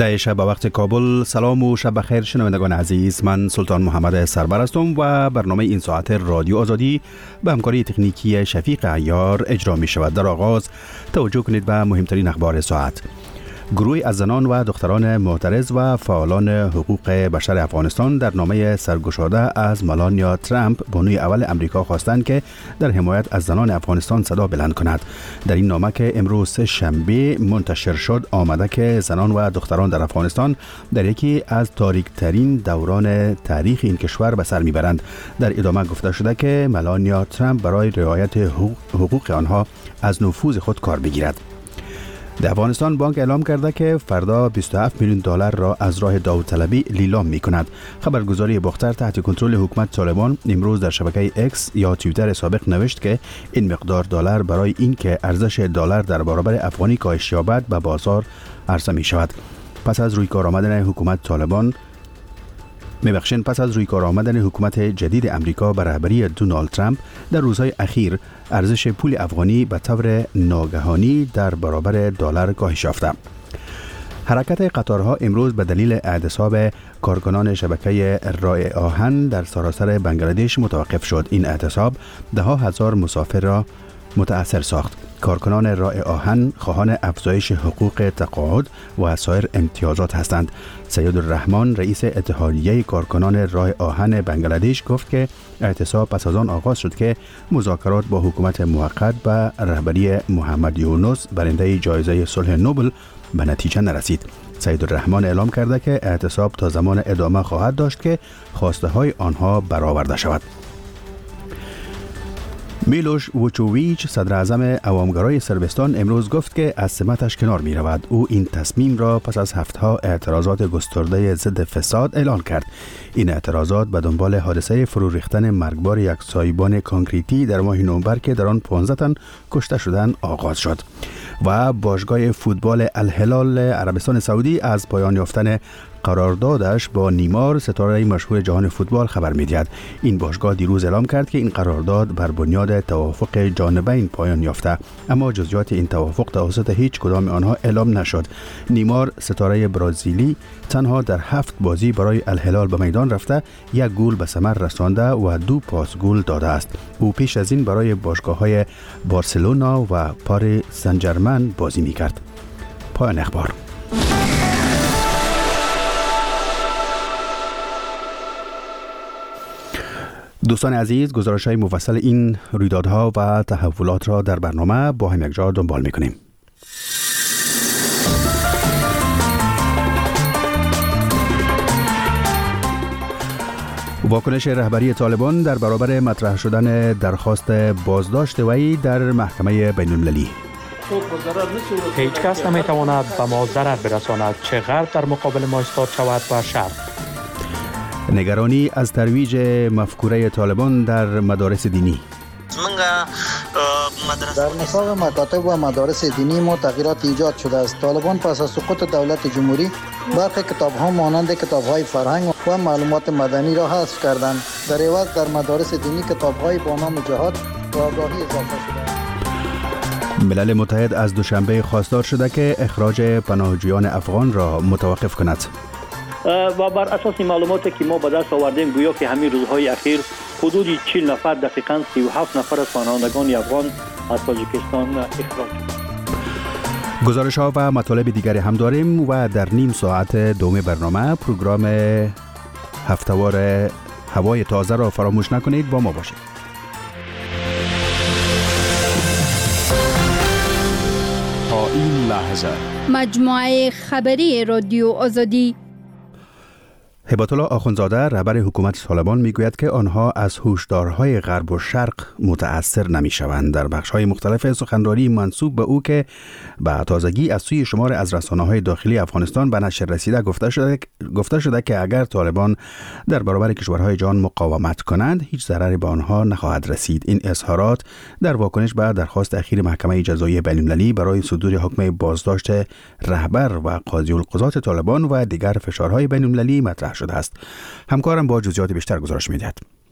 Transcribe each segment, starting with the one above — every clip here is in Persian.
ده شب به وقت کابل. سلام و شب بخیر شنوندگان عزیز، من سلطان محمد سربر هستم و برنامه این ساعت رادیو آزادی به همکاری تکنیکی شفیق عیار اجرا می شود. در آغاز توجه کنید به مهمترین اخبار ساعت. گروهی از زنان و دختران معترض و فعالان حقوق بشر افغانستان در نامه سرگشاده از ملانیا ترامپ بانوی اول امریکا خواستند که در حمایت از زنان افغانستان صدا بلند کند. در این نامه که امروز شنبه منتشر شد آمده که زنان و دختران در افغانستان در یکی از تاریک‌ترین دوران تاریخ این کشور به سر میبرند. در ادامه گفته شده که ملانیا ترامپ برای رعایت حقوق آنها از نفوذ خود کار بگیرد. در افغانستان بانک اعلام کرده که فردا 27 میلیون دلار را از راه داوطلبی لیلام می کند. خبرگزاری باختر تحت کنترل حکومت طالبان امروز در شبکه اکس یا توییتر سابق نوشت که این مقدار دلار برای اینکه ارزش دلار در برابر افغانی کاهش یابد به بازار عرضه می شود. پس از روی کار آمدن حکومت جدید امریکا به رهبری دونالد ترامپ در روزهای اخیر ارزش پول افغانی به طور ناگهانی در برابر دلار کاهش یافته. حرکت قطارها امروز به دلیل اعتصاب کارکنان شبکه راه آهن در سراسر بنگلادش متوقف شد. این اعتصاب ده ها هزار مسافر را متأثر ساخت. کارکنان راه آهن خواهان افزایش حقوق تقاعد و سایر امتیازات هستند. سید الرحمن رئیس اتحادیه کارکنان راه آهن بنگلادش گفت که اعتصاب پس از آن آغاز شد که مذاکرات با حکومت موقت به رهبری محمد یونس برنده جایزه صلح نوبل به نتیجه نرسید. سید الرحمن اعلام کرده که اعتصاب تا زمان ادامه خواهد داشت که خواسته های آنها برآورده شود. میلوش ووچوویچ صدر اعظم عوامگرای صربستان امروز گفت که از سمتش کنار می رود. او این تصمیم را پس از هفته‌ها اعتراضات گسترده ضد فساد اعلان کرد. این اعتراضات به دنبال حادثه فرو ریختن مرگبار یک سایبان کانکریتی در ماه نوامبر که در آن 15 تن کشته شدند آغاز شد. و باشگاه فوتبال الهلال عربستان سعودی از پایان یافتن قراردادش با نیمار ستاره مشهور جهان فوتبال خبر می‌دهد. این باشگاه دیروز اعلام کرد که این قرارداد بر بنیاد توافق جانبین پایان یافته، اما جزئیات این توافق توسط هیچ کدام آنها اعلام نشد. نیمار ستاره برزیلی تنها در 7 بازی برای الهلال به میدان رفته، 1 گل به ثمر رسانده و 2 پاس گل داده است. او پیش از این برای باشگاه‌های بارسلونا و پاریس سن ژرمن بازی می‌کرد. پایان اخبار. دوستان عزیز، گزارش‌های مفصل این رویدادها و تحولات را در برنامه با هم یکجا دنبال می‌کنیم. واکنش رهبری طالبان در برابر مطرح شدن درخواست بازداشت وی در محکمه بین‌المللی. هیچ کس نمی‌تواند به ما ضرر برساند، چه غرب در مقابل ما ایستاد شود و شرق. نگرانی از ترویج مفکوره طالبان در مدارس دینی. در نصاب مکاتب و مدارس دینی ما تغییرات ایجاد شده است. طالبان پس از سقوط دولت جمهوری برخی کتاب‌ها مانند کتاب‌های فرهنگ و معلومات مدنی را حذف کردند. در عوض در مدارس دینی کتاب‌های با نام جهاد و آگاهی اضافه شده. ملل متحد از دوشنبه خواستار شده که اخراج پناهجویان افغان را متوقف کند. و بر اساس معلوماتی که ما به دست آوردیم گویا که همین روزهای اخیر حدود 40 نفر دقیقاً 37 نفر از پناهندگان افغان از تاجیکستان اخراج شدند. گزارش‌ها و مطالب دیگری هم داریم و در نیم ساعت دوم برنامه پروگرام هفته‌وار هوای تازه را فراموش نکنید، با ما باشید. تا این لحظه مجموعه خبری رادیو آزادی. هبت الله آخوندزاده رهبر حکومت طالبان میگوید که آنها از هشدارهای غرب و شرق متأثر نمیشوند. در بخش‌های مختلف سخنرانی منسوب به او که به تازگی از سوی شمار از رسانه‌های داخلی افغانستان به نشر رسیده گفته شده که اگر طالبان در برابر کشورهای جهان مقاومت کنند هیچ ضرری به آنها نخواهد رسید. این اظهارات در واکنش به درخواست اخیر محکمه جزایی بین‌المللی برای صدور حکم بازداشت رهبر و قاضی القضات طالبان و دیگر فشارهای بین‌المللی مطرح شده است. همکارم با جزئیات بیشتر گزارش می‌دهد.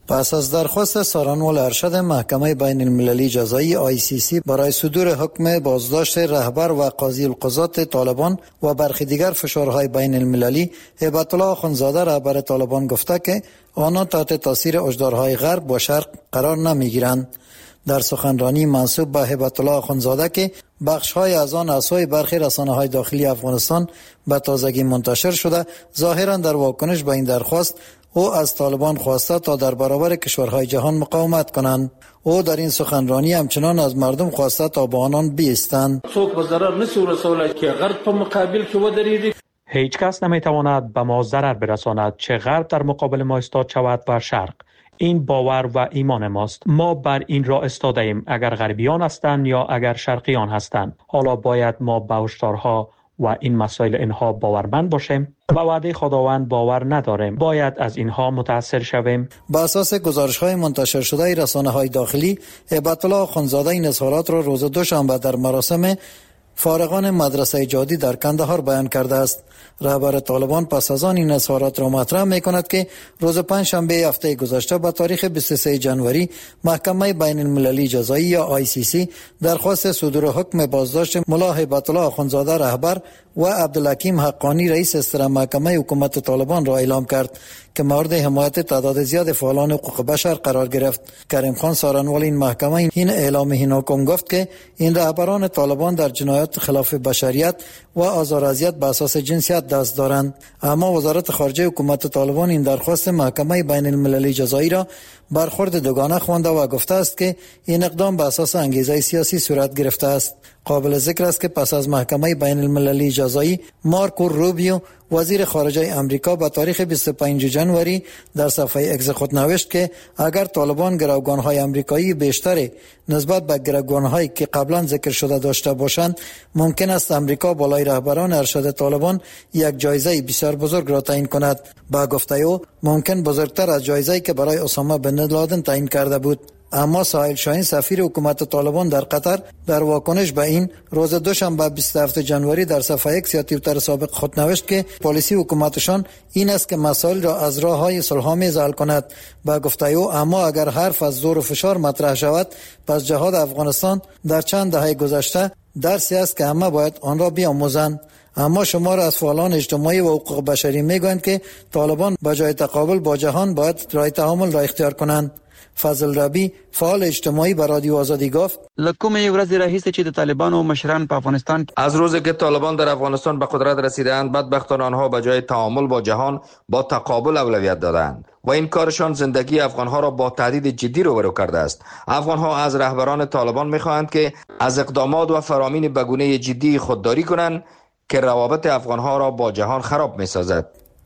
پس از درخواست سارنوال ارشد محکمه بین المللی جزایی ICC برای صدور حکم بازداشت رهبر و قاضی القضات طالبان و برخی دیگر فشارهای بین المللی، هیبت الله آخوندزاده رهبر طالبان گفته که آنها تحت تاثیر هشدارهای غرب و شرق قرار نمیگیرند. در سخنرانی منسوب به هیبت الله آخوندزاده که بخش‌های از آن از سوی برخی رسانه‌های داخلی افغانستان به تازگی منتشر شده، ظاهراً در واکنش به این درخواست او از طالبان خواسته تا در برابر کشورهای جهان مقاومت کنند. او در این سخنرانی همچنان از مردم خواسته تا با آنان بیستند. څوک به ضرر نشي رسولای که غرب په مقابل کې ودرېږي. هیچ کس نمیتواند به ما ضرر برساند، چه غرب در مقابل ما ایستاد شود و شرق. این باور و ایمان ماست. ما بر این را استاده ایم، اگر غربیان هستند یا اگر شرقیان هستند. حالا باید ما به هشدارها و این مسائل اینها باورمند باشیم. به وعده خداوند باور نداریم. باید از اینها متاثر شویم. بر اساس گزارش‌های منتشر شده رسانه‌های داخلی، هیبت الله آخوندزاده این اظهارات را روز دوشنبه در مراسم فارغان مدرسه جادی در کندهار بیان کرده است. رهبر طالبان پس از آن این اظهارات را مطرح می‌کند که روز پنجشنبه هفته گذشته به تاریخ 23 جنوری محکمه بین المللی جزایی یا ICC درخواست صدور حکم بازداشت ملا هیبت الله آخوندزاده رهبر و عبدالحکیم حقانی رئیس استر محکمه حکومت طالبان را اعلام کرد که مورد حمایت تعداد زیاد فعالان حقوق بشر قرار گرفت. کریم خان سارنوال این محکمه این اعلام حکم گفت که این رهبران طالبان در جنایات خلاف بشریت و آزار و اذیت به اساس جنسیت دست دارند. اما وزارت خارجه حکومت طالبان این درخواست محکمه بین المللی جزایی را برخورد دوگانه خوانده و گفته است که این اقدام به اساس انگیزه سیاسی صورت گرفته است. قابل ذکر است که پس از محکمه بین المللی جزایی، مارکو روبیو وزیر خارجه امریکا به تاریخ 25 جنوری در صفحه اکس خود نوشت که اگر طالبان گروگان‌های امریکایی بیشتری نسبت به گروگان‌هایی که قبلا ذکر شده داشته باشند، ممکن است امریکا بالای رهبران ارشد طالبان یک جایزه بسیار بزرگ را تعیین کند. با گفته او ممکن بزرگتر از جایزه‌ای که برای اسامه بن لادن تعیین کرده بود. اما ساحل شاهین سفیر حکومت طالبان در قطر در واکنش به این روز دوشنبه 27 جنوری در صفحه اکس یا توییتر سابق خود نوشت که پالیسی حکومتشان این است که مسائل را از راه‌های صلح‌آمیز حل کند. با گفته او اما اگر حرف از زور و فشار مطرح شود، پس جهاد افغانستان در چند دهه گذشته درسی است که همه باید آن را بیاموزند. اما شمار از فعالان اجتماعی و حقوق بشری میگویند که طالبان به جای تقابل با جهان باید راه تعامل را اختیار کنند. فضل ربی فعال اجتماعی به رادیو آزادی گفت لکم یو ورځ راهیسته چې د طالبانو مشران په افغانستان از روزی که طالبان در افغانستان به قدرت رسیدند، بدبختان آنها به جای تعامل با جهان با تقابل اولویت دادند و این کارشان زندگی افغانها را با تهدید جدی روبرو کرده است. افغانها از رهبران طالبان می‌خواهند که از اقدامات و فرامین به گونه جدی خودداری کنند که روابط افغانها را با جهان خراب می‌سازد.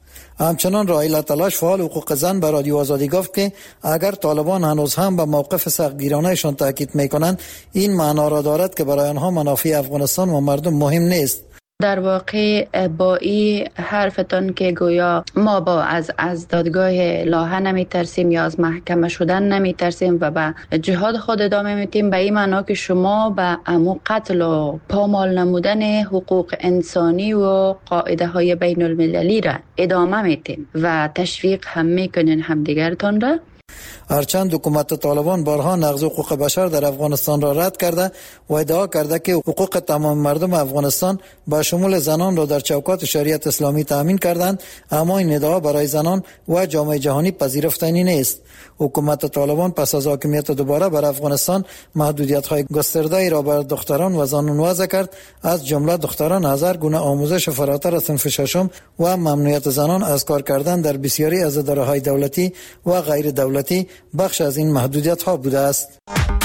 همچنان رائیل تلاش فعال حقوق زن به رادیو آزادی گفت که اگر طالبان هنوز هم به موقف سختگیرانه‌شان تاکید می‌کنند، این معنا را دارد که برای آنها منافع افغانستان و مردم مهم نیست. در واقع با این حرفتان که گویا ما از دادگاه لاهه نمی ترسیم یا از محکمه شدن نمی ترسیم و به جهاد خود ادامه میتیم، به این معنا که شما به امو قتل و پامال نمودن حقوق انسانی و قاعده های بین المللی را ادامه میتیم و تشویق هم میکنین همدیگرتان را. هرچند حکومت طالبان بارها نقض حقوق بشر در افغانستان را رد کرده و ادعا کرده که حقوق تمام مردم افغانستان با شمول زنان را در چوکات شریعت اسلامی تامین کردند، اما این ادعا برای زنان و جامعه جهانی پذیرفتنی نیست. حکومت طالبان پس از حاکمیت دوباره بر افغانستان محدودیت‌های گسترده‌ای را بر دختران و زنان وضع کرد، از جمله دختران 1000 گونه آموزش فراتر از صنف ششم و ممنوعیت زنان از کار کردن در بسیاری از اداره‌های دولتی و غیر دولتی بخش از این محدودیت‌ها بوده است.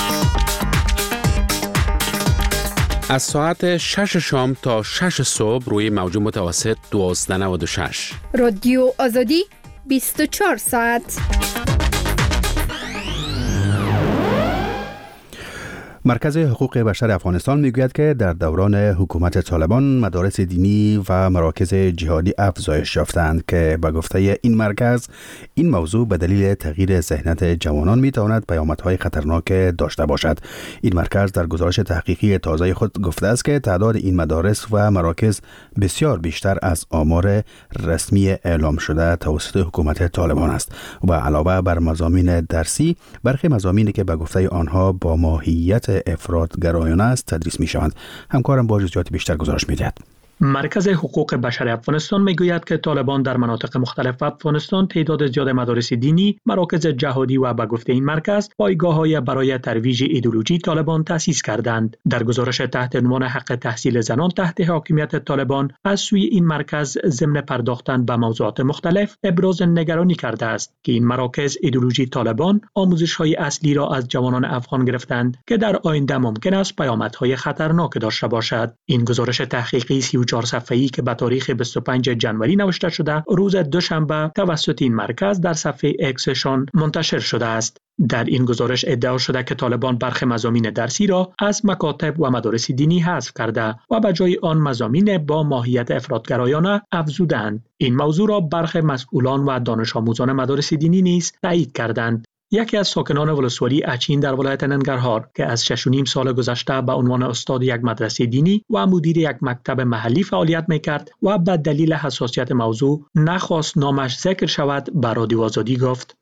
از ساعت 6 شام تا 6 صبح روی موج متوسط 1296 رادیو آزادی 24 ساعت. مرکز حقوق بشر افغانستان میگوید که در دوران حکومت طالبان مدارس دینی و مراکز جهادی افزایش یافتند که به گفته این مرکز این موضوع به دلیل تغییر ذهنیت جوانان میتواند پیامدهای خطرناک داشته باشد. این مرکز در گزارش تحقیقی تازه خود گفته است که تعداد این مدارس و مراکز بسیار بیشتر از آمار رسمی اعلام شده توسط حکومت طالبان است و علاوه بر مضامین درسی برخی مضامینی که به گفته آنها با ماهیت افراط‌گرایانه است تدریس می‌شوند. همکارم با جزئیات بیشتر گزارش می‌دهد. مرکز حقوق بشر افغانستان میگوید که طالبان در مناطق مختلف افغانستان تعداد زیاد مدارس دینی، مراکز جهادی و به گفته این مرکز پایگاه‌های برای ترویج ایدئولوژی طالبان تأسیس کردند. در گزارش تحت عنوان حق تحصیل زنان تحت حاکمیت طالبان از سوی این مرکز ضمن پرداختن به موضوعات مختلف ابراز نگرانی کرده است که این مراکز ایدئولوژی طالبان آموزش‌های اصلی را از جوانان افغان گرفتند که در آینده ممکن است پیامدهای خطرناک داشته باشد. این گزارش تحقیقی 4 صفحه‌ای که به تاریخ 25 جنوری نوشته شده روز دوشنبه توسط این مرکز در صفحه اکسشان منتشر شده است. در این گزارش ادعا شده که طالبان برخی مضامین درسی را از مکاتب و مدارس دینی حذف کرده و به جای آن مضامین با ماهیت افراط‌گرایانه افزودند. این موضوع را برخی مسئولان و دانش آموزان مدارس دینی نیز تایید کردند. یکی از ساکنان ولسوالی اچین در ولایت ننگرهار که از 6.5 سال گذشته به عنوان استاد یک مدرسه دینی و مدیر یک مکتب محلی فعالیت میکرد و به دلیل حساسیت موضوع نخواست نامش ذکر شود به رادیو آزادی گفت: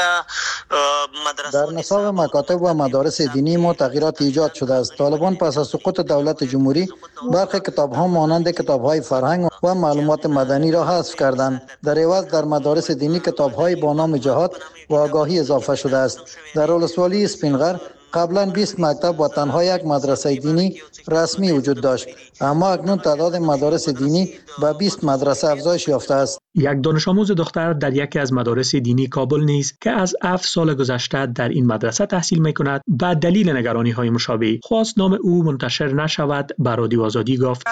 در نصاب مکاتب و مدارس دینی ما تغییرات ایجاد شده است. طالبان پس از سقوط دولت جمهوری برخی کتاب‌ها مانند کتاب‌های فرهنگ و معلومات مدنی را حذف کردند. در عوض در مدارس دینی کتاب‌های با نام جهاد و آگاهی اضافه شده است. در ولسوالی اسپینغر قبلا 20 مکتب و تنها یک مدرسه دینی رسمی وجود داشت، اما اکنون تعداد مدارس دینی به 20 مدرسه افزایش یافته است. یک دانش آموز دختر در یکی از مدارس دینی کابل نیز که از 7 سال گذشته در این مدرسه تحصیل می‌کند به دلیل نگرانی‌های مشابه خواست نام او منتشر نشود به رادیو آزادی گفت: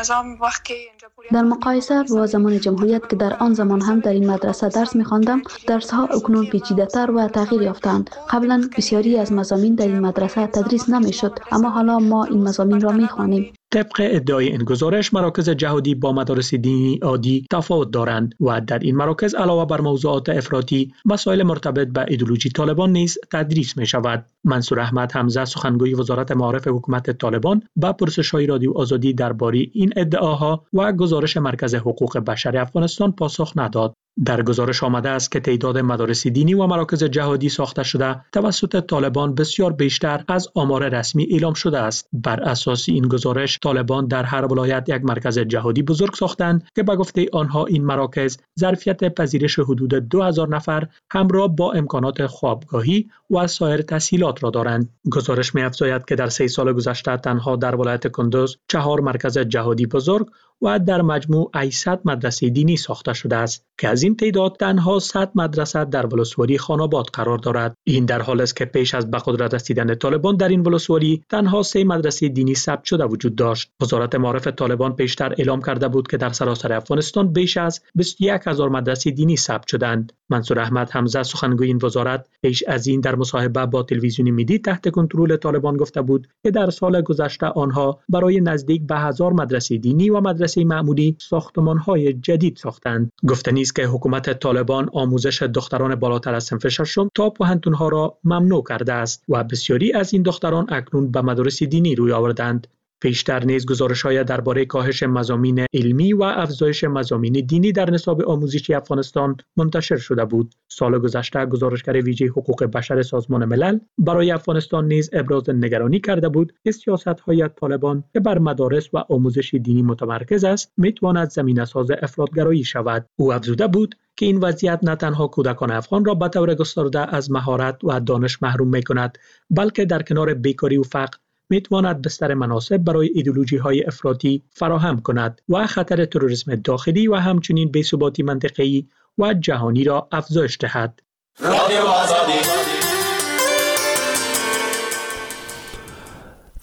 در مقایسه با زمان جمهوریت که در آن زمان هم در این مدرسه درس می‌خواندم، درس‌ها اکنون پیچیده‌تر و تغییر یافتند. قبلا بسیاری از مضامین در این مدرسه تدریس نمی‌شد، اما حالا ما این مضامین را می‌خوانیم. طبق ادعای این گزارش مراکز جهادی با مدارس دینی عادی تفاوت دارند و در این مراکز علاوه بر موضوعات افراطی مسائل مرتبط به ایدئولوژی طالبان نیز تدریس می شود. منصور احمد حمزه سخنگوی وزارت معارف حکومت طالبان به پرسش‌های رادیو آزادی درباره این ادعاها و گزارش مرکز حقوق بشر افغانستان پاسخ نداد. در گزارش آمده است که تعداد مدارس دینی و مراکز جهادی ساخته شده توسط طالبان بسیار بیشتر از آمار رسمی اعلام شده است. بر اساس این گزارش طالبان در هر ولایت یک مرکز جهادی بزرگ ساختند که به گفته آنها این مراکز ظرفیت پذیرش حدود 2000 نفر همراه با امکانات خوابگاهی و سایر تسهیلات را دارند. گزارش می‌افزاید که در 3 سال گذشته تنها در ولایت کندوز 4 مرکز جهادی بزرگ و در مجموع 800 مدرسه دینی ساخته شده است که از این تعداد تنها 100 مدرسه در ولسوالی خاناباد قرار دارد. این در حالی است که پیش از به قدرت رسیدن طالبان در این ولسوالی تنها 3 مدرسه دینی ثبت شده وجود داشت. وزارت معارف طالبان پیشتر اعلام کرده بود که در سراسر افغانستان بیش از 21000 مدرسه دینی ثبت شدند. منصور احمد حمزه سخنگوی این وزارت پیش از این در مصاحبه با تلویزیون میدی تحت کنترل طالبان گفته بود که در سال گذشته آنها برای نزدیک به 1000 مدرسه دینی و مدرسه معمولی ساختمان‌های جدید ساختند. گفتنی است که حکومت طالبان آموزش دختران بالاتر از صنف ششم تا پوهنتون‌ها را ممنوع کرده است و بسیاری از این دختران اکنون به مدارس دینی روی آوردند. پیشتر نیز گزارش‌های درباره کاهش مضامین علمی و افزایش مضامین دینی در نصاب آموزشی افغانستان منتشر شده بود. سال گذشته گزارشگر ویژه حقوق بشر سازمان ملل برای افغانستان نیز ابراز نگرانی کرده بود که سیاست‌های طالبان که بر مدارس و آموزش دینی متمرکز است می‌تواند زمینه‌ساز افراط‌گرایی شود. او افزوده بود که این وضعیت نه تنها کودکان افغان را به طور گسترده از مهارت و دانش محروم می‌کند، بلکه در کنار بیکاری و فقر میتواند بستر مناسب برای ایدئولوژی‌های افراطی فراهم کند و خطر تروریسم داخلی و همچنین بی‌ثباتی منطقه‌ای و جهانی را افزایش دهد.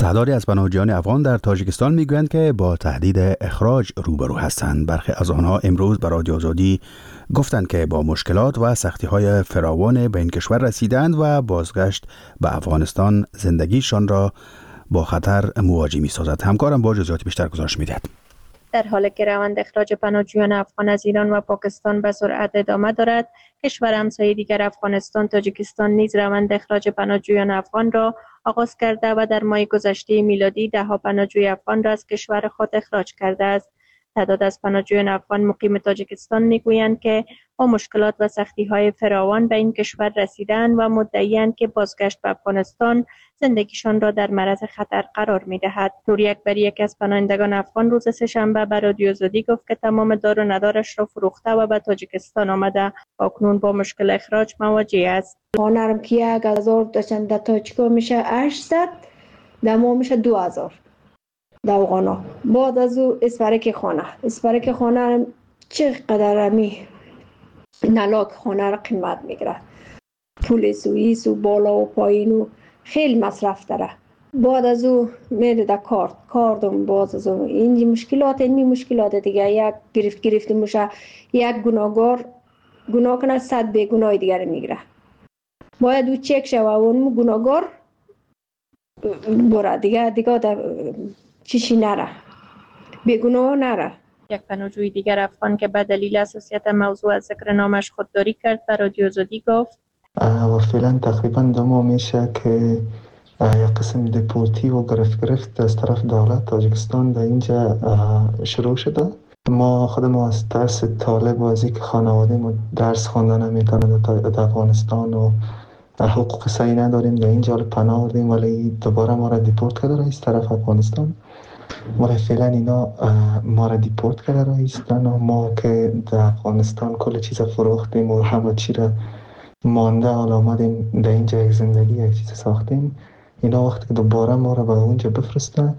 تعدادی از پناهجویان افغان در تاجیکستان میگویند که با تهدید اخراج روبرو هستند. برخی از آنها امروز به رادیو آزادی گفتند که با مشکلات و سختی‌های فراوان به این کشور رسیدند و بازگشت به افغانستان زندگیشان را با خطر مواجه می‌سازد. همکارم با جزئیات بیشتر گزارش می‌دهد. در حالی که روند اخراج پناهجویان افغان از ایران و پاکستان به سرعت ادامه دارد، کشور همسایه دیگر افغانستان، تاجیکستان نیز روند اخراج پناهجویان افغان را آغاز کرده و در ماه گذشته میلادی ده‌ها پناهجوی افغان را از کشور خود اخراج کرده است. تعداد از پناهجویان افغان مقیم تاجیکستان میگویند که با مشکلات و سختی‌های فراوان به این کشور رسیدند و مدعی‌اند که بازگشت به افغانستان زندگیشان را در معرض خطر قرار می‌دهد. نور اکبری، یکی از پناهندگان افغان، روز سه‌شنبه به رادیو آزادی گفت که تمام دار و ندارش را فروخته و به تاجیکستان آمده و اکنون با مشکل اخراج مواجه است. خانه‌ام که 1000 داشتن در تاجیکا میشه 800، در ما میشه 2000 در افغانا. بعد از او اسپرک خانه چقدر همی نلاک خانه را قیمت میگیره، پول سوئیس و بالا و پایین و خیلی مصرف داره. بعد از او میره در کاردم. باز از او این مشکلات دیگه، یک گرفته میشه، یک گناهگار گناه کنه 100 بیگناه دیگر میگیره. باید او چک شوه و اون گناهگار بره دیگه چیشی نره، بیگناه نره. یک پناهجوی دیگر افغان که به دلیل حساسیت موضوع از ذکر نامش خودداری کرد به رادیو آزادی گفت و فعلا تقریبا 2 ماه میشه که یک قسم دیپورتی و گرفت از طرف دولت تاجیکستان در اینجا شروع شده. ما خودمون از ترس طالب و از اینکه خانواده ما درس خواندن نمیتونه در افغانستان و حقوق صحیح نداریم در اینجا پناه بردیم، ولی دوباره ما را دیپورت کرده رئیس طرف افغانستان. ولی فعلا اینا ما را دیپورت کرده رئیستان و ما که در افغانستان کل چیز فروختیم و همه چی را مانده حالا آمدیم در اینجا یک زندگی یک چیز ساختیم. اینا وقتی که دوباره ما را به اونجا بفرستن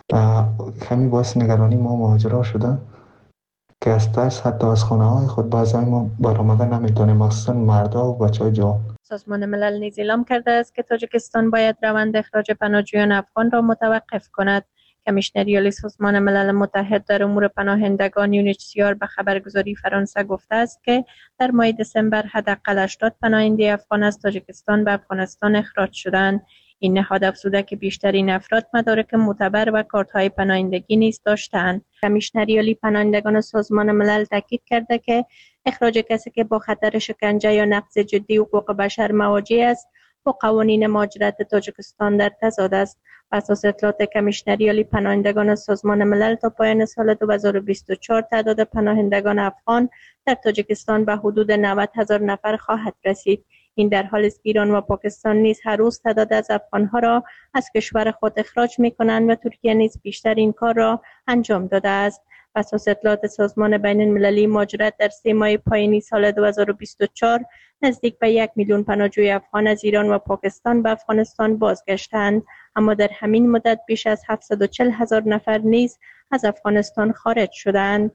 کمی باعث نگرانی ما مهاجرا شده که از ترس حتی از خانه های خود بعضی ما برآمدن نمیتونیم، مخصوصا مردا و بچه های جوان. سازمان ملل نیز اعلام کرده است که تاجیکستان باید روند اخراج پناهجویان افغان را متوقف کند. کمیشنری عالی سازمان ملل متحد در امور پناهندگان UNHCR به خبرگزاری فرانسه گفته است که در ماه دسامبر حداقل 80 پناهنده افغان از تاجیکستان به افغانستان اخراج شدند. این نهاد افزوده که بیشترین افراد مدارک معتبر و کارت‌های پناهندگی نیز داشتند. کمیشنری عالی پناهندگان سازمان ملل تاکید کرده که اخراج کسی که با خطر شکنجه یا نقض جدی حقوق بشر مواجه است با قوانین مهاجرت تاجیکستان در تضاد است. بر اساس اطلاعات کمیشنری عالی پناهندگان سازمان ملل تا پایان سال 2024 تعداد پناهندگان افغان در تاجیکستان به حدود 90,000 نفر خواهد رسید. این در حالی است که ایران و پاکستان نیز هر روز تعداد از افغانها را از کشور خود اخراج می‌کنند و ترکیه نیز بیشتر این کار را انجام داده است. بر اساس اطلاعات سازمان بین المللی مهاجرت در 3 ماه پایانی سال 2024 نزدیک به 1 میلیون پناهجوی افغان از ایران و پاکستان به افغانستان بازگشتند، اما در همین مدت بیش از 740,000 نفر نیز از افغانستان خارج شدند.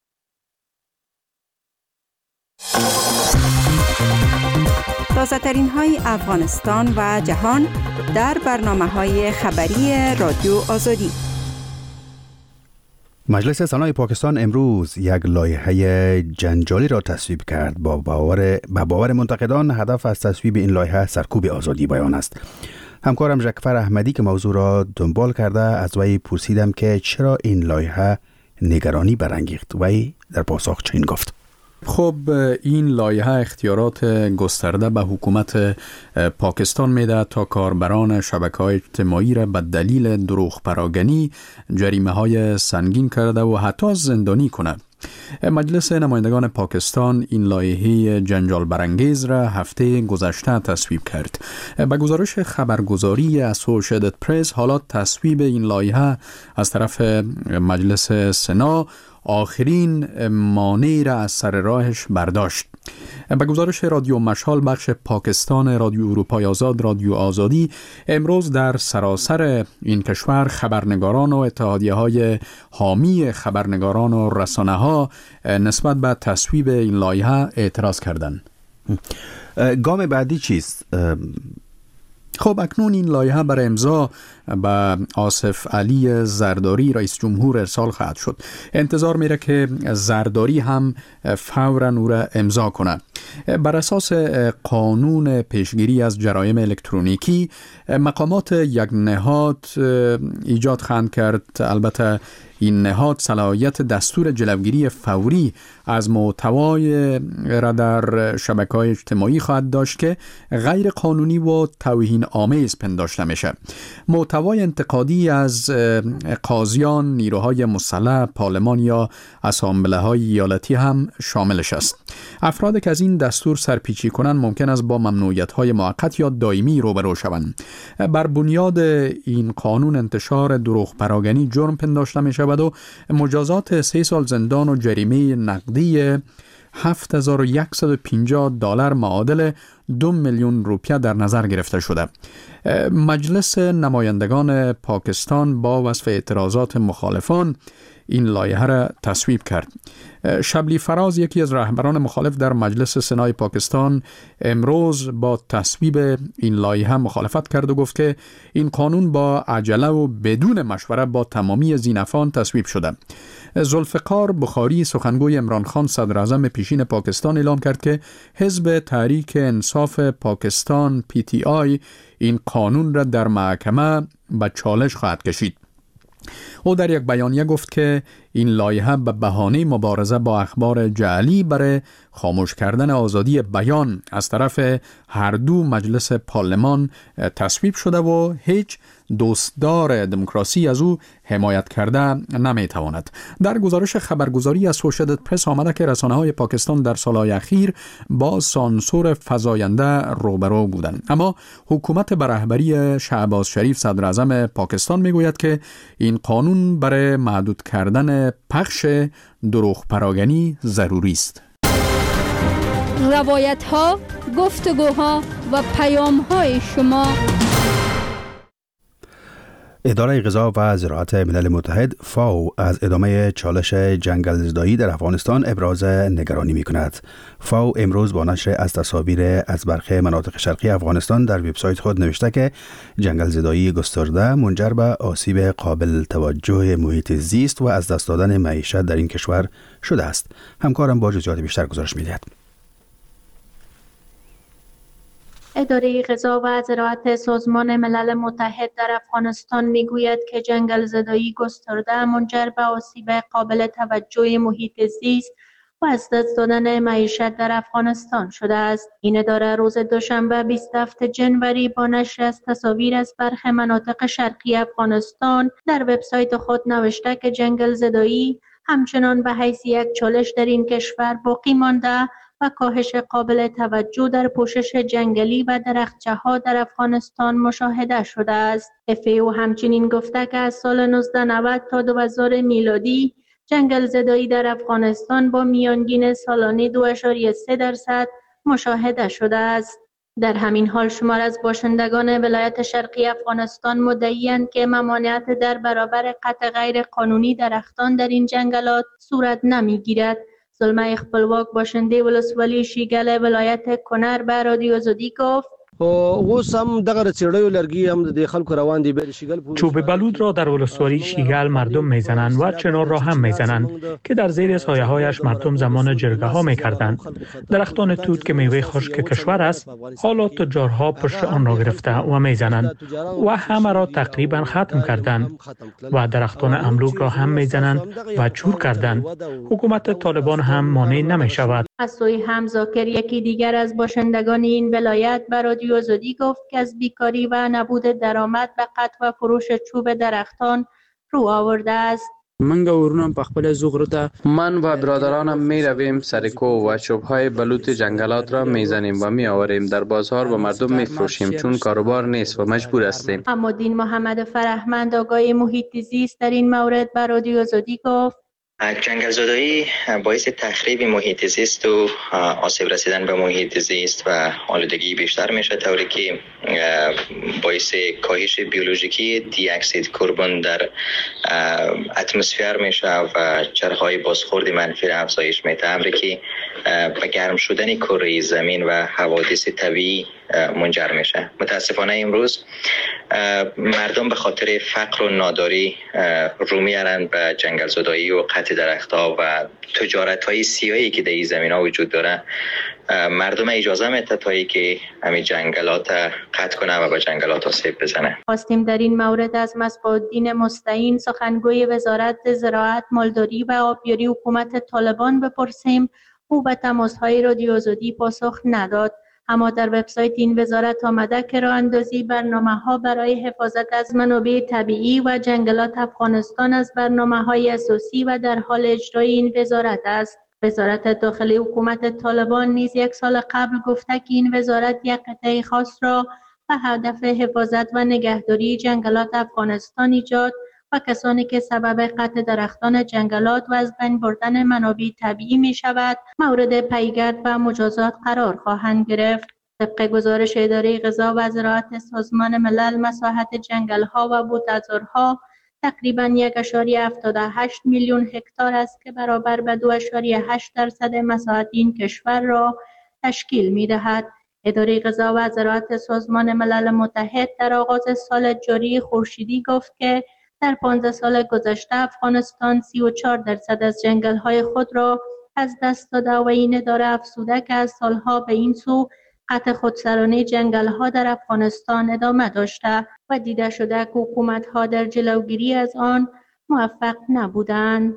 تازه‌ترین های افغانستان و جهان در برنامه‌های خبری رادیو آزادی. مجلس سنای پاکستان امروز یک لایحه جنجالی را تصویب کرد. با باور منتقدان هدف از تصویب این لایحه سرکوب آزادی بیان است. همکارم ژکفر احمدی که موضوع را دنبال کرده از وی پرسیدم که چرا این لایحه نگرانی برانگیخت. وی در پاسخ چنین گفت: خب این لایحه اختیارات گسترده به حکومت پاکستان میده تا کاربران شبکه‌های اجتماعی را به دلیل دروغ پراگنی جریمه‌های سنگین کرده و حتی زندانی کند. مجلس نمایندگان پاکستان این لایحه جنجال برانگیز را هفته گذشته تصویب کرد. به گزارش خبرگزاری اسوسییتد پرس، حالا تصویب این لایحه از طرف مجلس سنا آخرین مانع را از سر راهش برداشت. به گزارش رادیو مشال بخش پاکستان رادیو اروپای آزاد رادیو آزادی، امروز در سراسر این کشور خبرنگاران و اتحادیه‌های حامی خبرنگاران و رسانه‌ها نسبت به تصویب این لایحه اعتراض کردند. گام بعدی چیست؟ خب اکنون این لایحه بر امضا به آصف علی زرداری رئیس جمهور ارسال خواهد شد. انتظار میره که زرداری هم فوراً او را امضا کنه. بر اساس قانون پیشگیری از جرایم الکترونیکی مقامات یک نهاد ایجاد خواهند کرد. البته این نهاد صلاحیت دستور جلوگیری فوری از محتوای را در شبکه‌های اجتماعی خواهد داشت که غیر قانونی و توهین آمیز پنداشته میشه. محتوای انتقادی از قاضیان، نیروهای مسلح، پارلمان یا اسامبله‌های ایالتی هم شاملش است. افرادی که از این دستور سرپیچی کنند ممکن است با ممنوعیت‌های موقت یا دائمی روبرو شوند. بر بنیاد این قانون انتشار دروغ پراگنی جرم پنداشته می شود و مجازات 3 سال زندان و جریمه نقدی $7,150 معادل 2 میلیون روپیه در نظر گرفته شده. مجلس نمایندگان پاکستان با وصف اعتراضات مخالفان این لایحه را تصویب کرد. شبلی فراز، یکی از رهبران مخالف در مجلس سنای پاکستان، امروز با تصویب این لایحه مخالفت کرد و گفت که این قانون با عجله و بدون مشوره با تمامی زینفان تصویب شده. ذوالفقار بخاری، سخنگوی عمران خان صدر اعظم پیشین پاکستان، اعلام کرد که حزب تحریک انصاف پاکستان PTI این قانون را در محکمه به چالش خواهد کشید. او در یک بیانیه گفت که این لایحه به بهانه مبارزه با اخبار جعلی برای خاموش کردن آزادی بیان از طرف هر دو مجلس پارلمان تصویب شده و هیچ دوستدار دموکراسی از او حمایت کرده نمیتواند. در گزارش خبرگزاری اسوشییتد پرس آمده که رسانه‌های پاکستان در سالهای اخیر با سانسور فزاینده روبرو بودند، اما حکومت به رهبری شهباز شریف صدر اعظم پاکستان میگوید که این قانون برای محدود کردن پخش دروغ پراگنی ضروری است. روایت ها، گفتگوها و پیام های شما. اداره غذا و زراعت ملل متحد فاو از ادامه چالش جنگل زدایی در افغانستان ابراز نگرانی می کند. فاو امروز با نشر از تصاویر از برخی مناطق شرقی افغانستان در وبسایت خود نوشته که جنگل زدایی گسترده منجر به آسیب قابل توجه محیط زیست و از دست دادن معیشت در این کشور شده است. همکارم با جزئیات بیشتر گزارش می‌دهد. اداره غذا و زراعت سازمان ملل متحد در افغانستان میگوید که جنگل زدایی گسترده منجر به آسیب قابل توجه محیط زیست و از دست دادن معیشت در افغانستان شده است. این اداره روز دوشنبه 27 جنوری با نشر از تصاویر از برخی مناطق شرقی افغانستان در وبسایت خود نوشته که جنگل زدایی همچنان به حیث یک چالش در این کشور باقی مانده و کاهش قابل توجه در پوشش جنگلی و درختچه‌ها در افغانستان مشاهده شده است. FAO همچنین گفته که از سال 1990 تا 2000 میلادی جنگل زدایی در افغانستان با میانگین سالانه 2.3% مشاهده شده است. در همین حال شمار از باشندگان ولایت شرقی افغانستان مدعی‌اند که ممانعت در برابر قطع غیر قانونی درختان در این جنگلات صورت نمی‌گیرد. زلمه خپلواک باشنده ولسوالی شیګل ولایت کنر به رادیو آزادی گفت اوس هم دغه چړیو لرګي هم د خلکو روان دي به شیګل چوب بلود را در ولسوالی شیګل مردم میزنند و چنار را هم میزنند که در زیر سایه هایش مردم زمان جرگه ها میکردند. درختان توت که میوه خشک کشور است حالا تجارها پشت آن را گرفته و میزنند و همه را تقریبا ختم کردند و درختان املوک را هم میزنند و چور کردند. حکومت طالبان هم مانع نمیشود. از سوی هم زاکر یکی دیگر از باشندگان این ولایت به رادیو آزادی گفت که از بیکاری و نبود درآمد به قطع و فروش چوب درختان رو آورده است. من و برادرانم می رویم سرکو و چوب‌های بلوط جنگلات را می زنیم و می آوریم در بازار و مردم می فروشیم چون کاروبار نیست و مجبور هستیم. اما دین محمد فرهمند آگای محیط زیست در این مورد به رادیو آزادی گفت جنگل زدایی باعث تخریب محیط زیست و آسیب رسیدن به محیط زیست و آلودگی بیشتر میشه، طوری که باعث کاهش بیولوژیکی دی اکسید کربن در اتمسفر میشه و چرخهای بازخورد منفی را افزایش میده، امری که به گرم شدن کره زمین و حوادث طبیعی منجر میشه. متاسفانه امروز مردم به خاطر فقر و ناداری رو میارن به جنگل زدایی و قطع درختها و تجارت‌های سیاهی که در این زمین‌ها وجود داره. مردم اجازه میده تا که همین جنگلات قطع کنه و به جنگلات آسیب بزنه. خواستیم در این مورد از مصباح‌الدین مستعین سخنگوی وزارت زراعت، مالداری و آبیاری حکومت طالبان بپرسیم. او به تماس‌های رادیو آزادی پاسخ نداد. اما در وبسایت این وزارت آمده که راه اندازی برنامه‌ها برای حفاظت از منابع طبیعی و جنگلات افغانستان از برنامه‌های اساسی و در حال اجرای این وزارت است. وزارت داخلی حکومت طالبان نیز 1 سال قبل گفته که این وزارت یک قطعه خاص را به هدف حفاظت و نگهداری جنگلات افغانستان ایجاد و کسانی که سبب قطع درختان جنگلات و از بین بردن منابع طبیعی می شود مورد پیگرد و مجازات قرار خواهند گرفت. طبق گزارش اداره غذا و زراعت سازمان ملل، مساحت جنگل‌ها و بوته‌زارها تقریباً 1.78 میلیون هکتار است که برابر به 2.8% مساحت این کشور را تشکیل می‌دهد. اداره غذا و زراعت سازمان ملل متحد در آغاز سال جاری خورشیدی گفت که در 15 سال گذشته افغانستان 34% از جنگل‌های خود را از دست داده و این اداره افزوده که از سالها به این سو قطع خودسرانه جنگل‌ها در افغانستان ادامه داشته و دیده شده که حکومت‌ها در جلوگیری از آن موفق نبودند.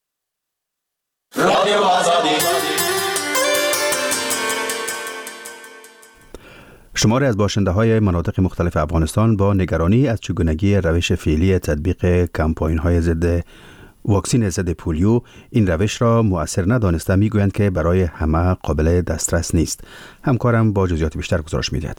شماری از باشنده‌های مناطق مختلف افغانستان با نگرانی از چگونگی روش فعلی تطبیق کمپاین‌های ضد واکسن ضد پولیو این روش را مؤثر ندانسته میگویند که برای همه قابل دسترس نیست. همکارم با جزئیات بیشتر گزارش می‌دهد.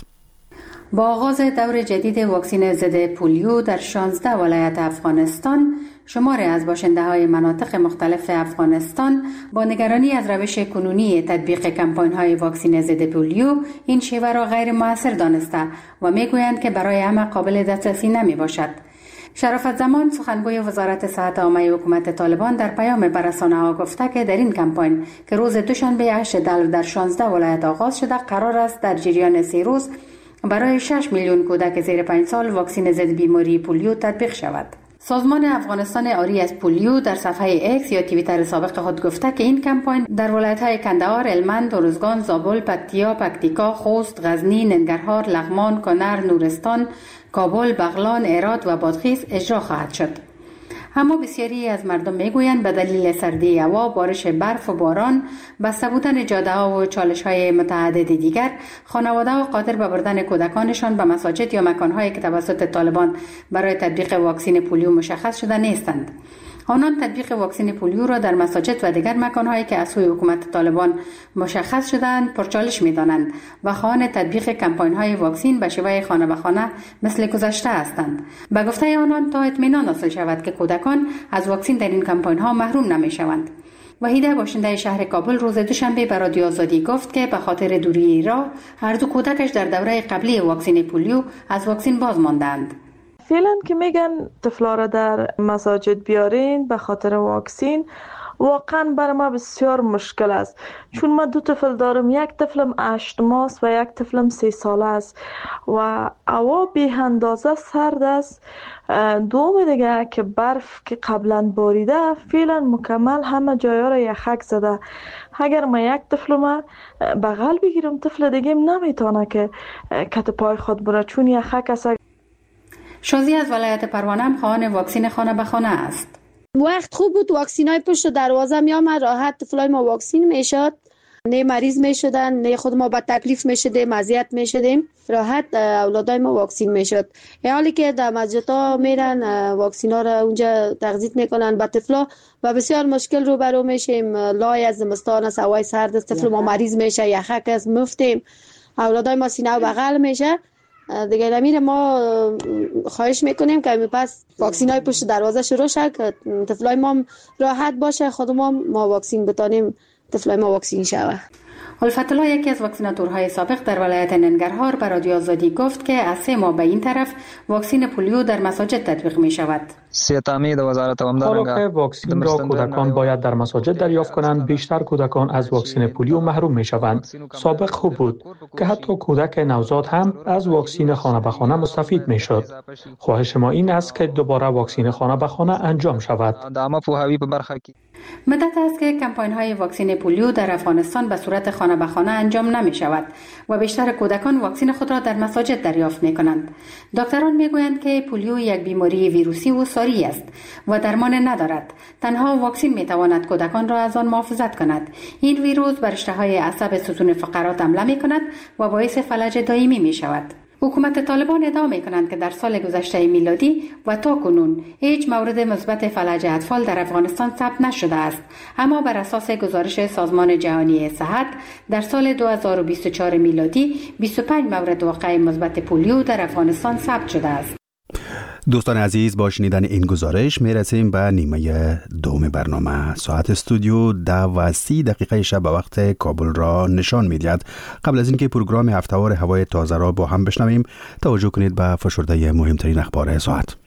با آغاز دور جدید واکسن ضد پولیو در 16 ولایت افغانستان، شماری از باشنده‌های مناطق مختلف افغانستان با نگرانی از روش کنونی تطبیق کمپاین‌های واکسن ضد پولیو این شیوه را غیر مؤثر دانسته و میگویند که برای همه قابل دسترسی نمیباشد. شرافت زمان، سخنگوی وزارت صحت عامه حکومت طالبان، در پیام به رسانه‌ها گفته که در این کمپاین که روز دوشنبه 8 دلو در 16 ولایت آغاز شده، قرار است در جریان 3 روز برای 6 میلیون کودک زیر 5 سال واکسن ضد بیماری پولیو تطبیق شود. سازمان افغانستان آری از پولیو در صفحه ایکس یا توییتر سابق خود گفته که این کمپاین در ولایت‌های کندهار، هلمند، ارزگان، زابل، پکتیا، پکتیکا، خوست، غزنی، ننگرهار، لغمان، کنر، نورستان، کابل، بغلان، هرات و بادغیس اجرا خواهد شد. اما بسیاری از مردم میگویند به دلیل سردی هوا، بارش برف و باران، بسته بودن جاده‌ها و چالش‌های متعدد دیگر، خانواده‌ها قادر به بردن کودکانشان به مساجد یا مکان‌هایی که توسط طالبان برای تطبیق واکسن پولیو مشخص شده نیستند. آنان تطبیق واکسن پولیو را در مساجد و دیگر مکان‌هایی که از سوی حکومت طالبان مشخص شده‌اند پرچالش می‌دانند و خواهان تطبیق کمپاین‌های واکسن به شیوه خانه به خانه مثل گذشته هستند. به گفته آنان تا اطمینان حاصل شود که کودکان از واکسن در این کمپاین‌ها محروم نمی‌شوند. وحیده باشنده شهر کابل روز دوشنبه به رادیو آزادی گفت که به خاطر دوری راه هر دو کودکش در دوره قبلی واکسن پولیو از واکسن باز ماندند. فعلا که میگن طفلا را در مساجد بیارین به خاطر واکسن، واقعا برای ما بسیار مشکل است، چون من 2 طفل دارم. یک طفلم 8 ماه و یک طفلم 3 ساله است و هوا بی اندازه سرد است. دوم دیگه که برف که قبلا باریده فعلا مکمل همه جایا را یخک زده. اگر من یک طفلم بغل بگیرم، طفل دیگه نمیتونه که کت پای خود بره چون یخک است. شازی از ولایت پروانه هم خواهان واکسن خانه به خانه است. وقت خوب بود، واکسینای پشت دروازه می آمد، راحت طفلای ما واکسین میشد، نه مریض میشدن، نه خود ما با تکلیف میشدیم، اذیت میشدیم، راحت اولادای ما واکسین میشد. حالی که در مسجدها میرن واکسینا را اونجا تغذیه میکنن به طفلا و بسیار مشکل رو برو میشیم. لای از زمستان است، هوای سرد است، طفل ما مریض میشه، یخک است، مفتیم، اولادای ما سینه و بغل میشه. دیگه نمیره. ما خواهش میکنیم که پس واکسینای پشت دروازه شروع شه که طفلای ما راحت باشه، خودمون ما واکسین بتانیم طفلای ما واکسین شوه. الفت الله، یکی از واکسیناتورهای سابق در ولایت ننگرهار، به رادیو آزادی گفت که از 3 ماه به این طرف واکسین پولیو در مساجد تطبیق می شود. حالا که واکسین را کودکان باید در مساجد دریافت کنند، بیشتر کودکان از واکسین پولیو محروم می شوند. سابق خوب بود که حتی کودک نوزاد هم از واکسین خانه به خانه مستفید می شد. خواهش ما این است که دوباره واکسین خانه به خانه انجام شود. مدت است که کمپاین های واکسین پولیو در افغانستان به صورت خانه به خانه انجام نمی شود و بیشتر کودکان واکسین خود را در مساجد دریافت می کنند. دکتران می گویند که پولیو یک بیماری ویروسی و ساری است و درمان ندارد. تنها واکسین می تواند کودکان را از آن محافظت کند. این ویروس بر رشته های عصب ستون فقرات حمله می کند و باعث فلج دائمی می شود. حکومت طالبان ادعا می کنند که در سال گذشته میلادی و تا کنون هیچ مورد مثبت فلج اطفال در افغانستان ثبت نشده است، اما بر اساس گزارش سازمان جهانی صحت در سال 2024 میلادی 25 مورد واقع مثبت پولیو در افغانستان ثبت شده است. دوستان عزیز، با شنیدن این گزارش می رسیم به نیمه دوم برنامه. ساعت استودیو 10:30 شب به وقت کابل را نشان می دهد. قبل از اینکه پروگرام هفته‌وار هوای تازه را با هم بشنویم، توجه کنید به فشرده مهمترین اخبار ساعت.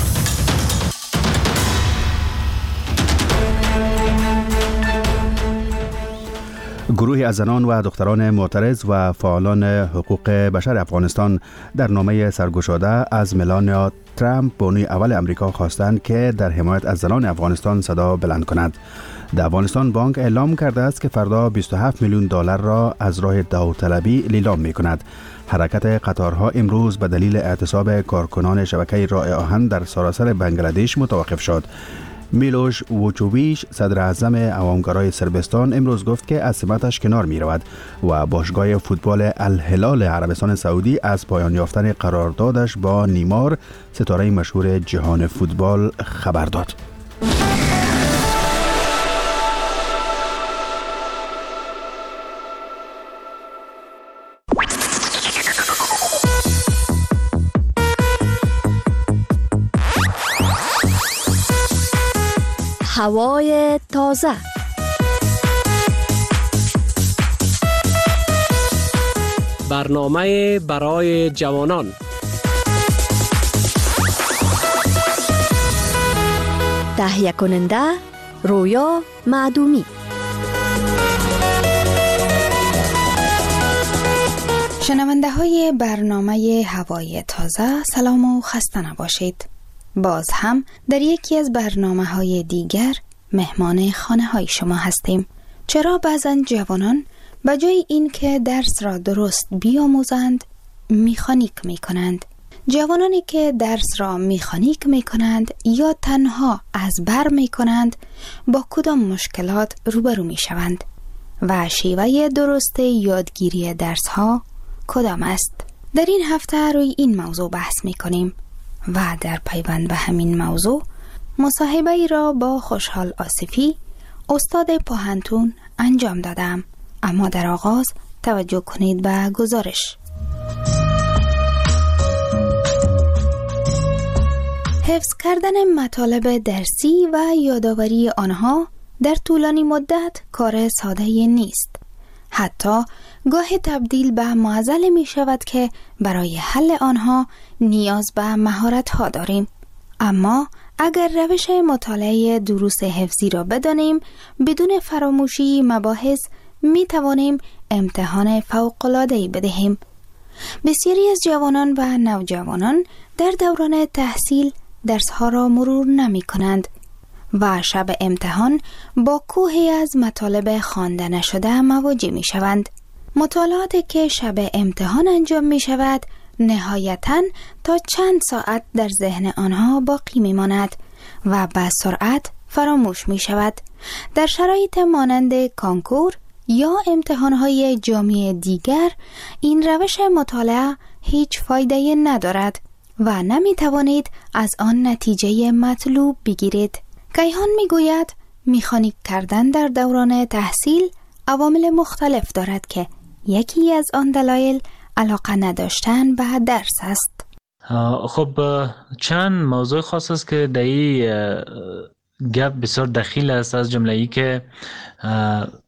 گروهی از زنان و دختران معترض و فعالان حقوق بشر افغانستان در نامه سرگشاده از ملانیا ترامپ بانوی اول امریکا خواستند که در حمایت از زنان افغانستان صدا بلند کند. در افغانستان بانک اعلام کرده است که فردا 27 میلیون دلار را از راه داوطلبی لیلام می کند. حرکت قطارها امروز به دلیل اعتصاب کارکنان شبکه راه آهن در سراسر بنگلادش متوقف شد. میلوش ووچوویچ، صدر اعظم عوامگرای صربستان، امروز گفت که از سمتش کنار می رود و باشگاه فوتبال الهلال عربستان سعودی از پایان یافتن قراردادش با نیمار، ستاره مشهور جهان فوتبال، خبر داد. هوای تازه. برنامه برای جوانان. تهیه کننده رویا معدومی. شنونده های برنامه هوای تازه، سلام و خسته نباشید. باز هم در یکی از برنامه‌های دیگر مهمان خانه‌های شما هستیم. چرا بعضن جوانان به جای این که درس را درست بیاموزند میخانیک میکنند؟ جوانانی که درس را میخانیک میکنند یا تنها از بر میکنند با کدام مشکلات روبرو میشوند و شیوه درست یادگیری درس ها کدام است؟ در این هفته روی این موضوع بحث میکنیم و در پیوند به همین موضوع مصاحبه ای را با خوشحال آصفی، استاد پوهنتون، انجام دادم. اما در آغاز توجه کنید به گزارش. حفظ کردن مطالب درسی و یادآوری آنها در طولانی مدت کار ساده نیست. حتی گاهی تبدیل به معضله می شود که برای حل آنها نیاز به مهارت ها داریم. اما اگر روش مطالعه دروس حفظی را بدانیم، بدون فراموشی مباحث می توانیم امتحان فوق‌العاده‌ای بدهیم. بسیاری از جوانان و نوجوانان در دوران تحصیل درس‌ها را مرور نمی کنند و شب امتحان با کوهی از مطالب خوانده نشده مواجه می شوند. مطالعاتی که شب امتحان انجام می شود نهایتاً تا چند ساعت در ذهن آنها باقی می ماند و به سرعت فراموش می شود. در شرایط مانند کانکور یا امتحانهای جامعه دیگر این روش مطالعه هیچ فایده ندارد و نمی توانید از آن نتیجه مطلوب بگیرید. کیهان می گوید میخانیک کردن در دوران تحصیل عوامل مختلف دارد که یکی از آن دلایل علاقه نداشتن به درس است. خب چند موضوع خاص است که در این گپ بسیار دخیل است، از جمله ای که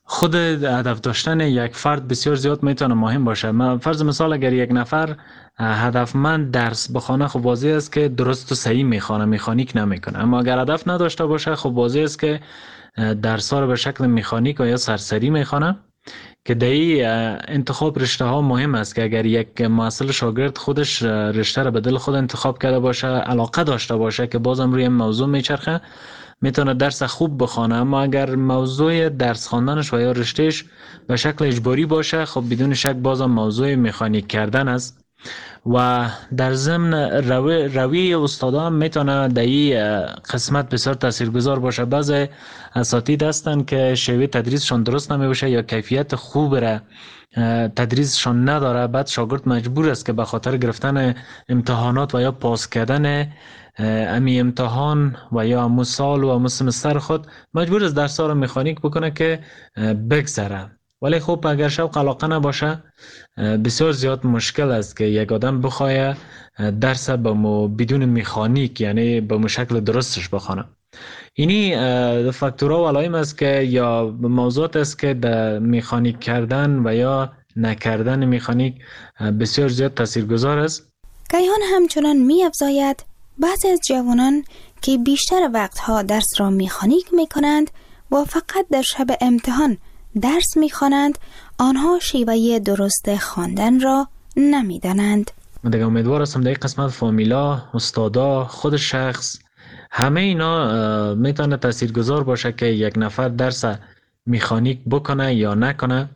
خود هدف داشتن یک فرد بسیار زیاد میتونه مهم باشه. فرض مثال اگر یک نفر هدفمند درس بخونه، خب واضح است که درست و صحیح میخونه، مکانیک نمیکنه. اما اگر هدف نداشته باشه، خب واضح است که درس ها رو به شکل مکانیک و یا سرسری میخونه، که در این انتخاب رشته ها مهم است که اگر یک محصل شاگرد خودش رشته رو به دل خود انتخاب کرده باشه، علاقه داشته باشه که بازم روی موضوع میچرخه، میتونه درس خوب بخونه. اما اگر موضوع درس خواندنش و یا رشتهش به شکل اجباری باشه، خب بدون شک بازم موضوع مکانیک کردن است. و در ضمن روی استادا هم میتونه در این قسمت بسیار تاثیرگذار باشه. بعضی اساتید هستن که شیوه تدریسشان درست نمی باشه یا کیفیت خوب را تدریسشان نداره، بعد شاگرد مجبور است که به خاطر گرفتن امتحانات و یا پاس کردن امی امتحان و یا امو سال و امو سمستر خود مجبور است درس ها رو مکانیک بکنه که بگذره. ولی خب اگر شوق علاقه نباشه، بسیار زیاد مشکل است که یک آدم بخواه درس بدون مکانیک، یعنی به شکل درستش بخونه. اینی فاکتورها و علائم است که یا موضوعات است که در مکانیک کردن و یا نکردن مکانیک بسیار زیاد تاثیرگذار است. کیهان همچنان می افزاید بعضی از جوانان که بیشتر وقتها درس را مکانیک می کنند و فقط در شب امتحان درس می خوانند، آنها شیوه درست خواندن را نمی دانند. من دیگه امیدوار هستم در این قسمت فامیلا، استادا، خود شخص، همه اینا میتونه تاثیرگذار باشه که یک نفر درس مکانیک بکنه یا نکنه.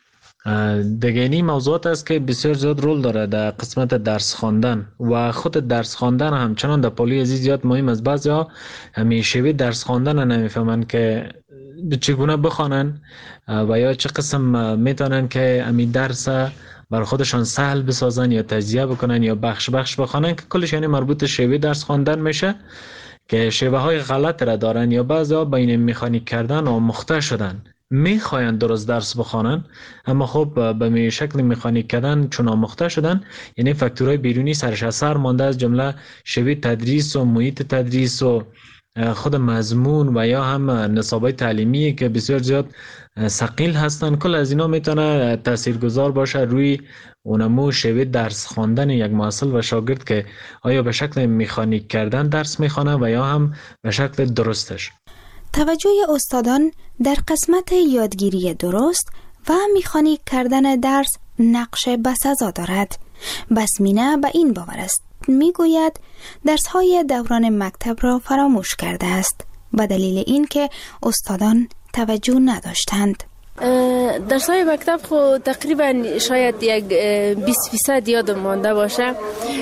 دیگه این موضوعات است که بسیار زیاد رول داره در قسمت درس خواندن و خود درس خواندن همچنان در پولی عزیز زیاد مهم است. بعضیا همیشه درس خواندن نمیفهمن که چگونه بخوانن و یا چه قسم میتونن که امی درس بر خودشان سهل بسازن یا تجزیه بکنن یا بخش بخوانن، که کلش یعنی مربوط شیوه درس خواندن میشه که شیوه های غلط را دارن یا بعضیا بین مکانیک کردن و آموخته شدن میخواین درست درس بخوانن، اما خب به شکل مکانیک کردن چون آموخته شدن، یعنی فاکتورهای بیرونی سرش اثر مانده، از جمله شیوه تدریس و محیط تدریس و خود مضمون و یا هم نصابای تعلیمی که بسیار زیاد ثقیل هستن. کل از اینا میتونه تاثیرگذار باشه روی اونمو شیوه درس خواندن یک محصل و شاگرد که آیا به شکل مکانیک کردن درس میخوانه و یا هم به شکل درستش. توجه استادان در قسمت یادگیری درست و مکانیک کردن درس نقش بسزا دارد. بسمینه به این باور است، میگوید درس‌های دوران مکتب را فراموش کرده است به دلیل اینکه استادان توجه نداشتند. درس‌های مکتب خو تقریبا شاید یک 20% یادم مانده باشه،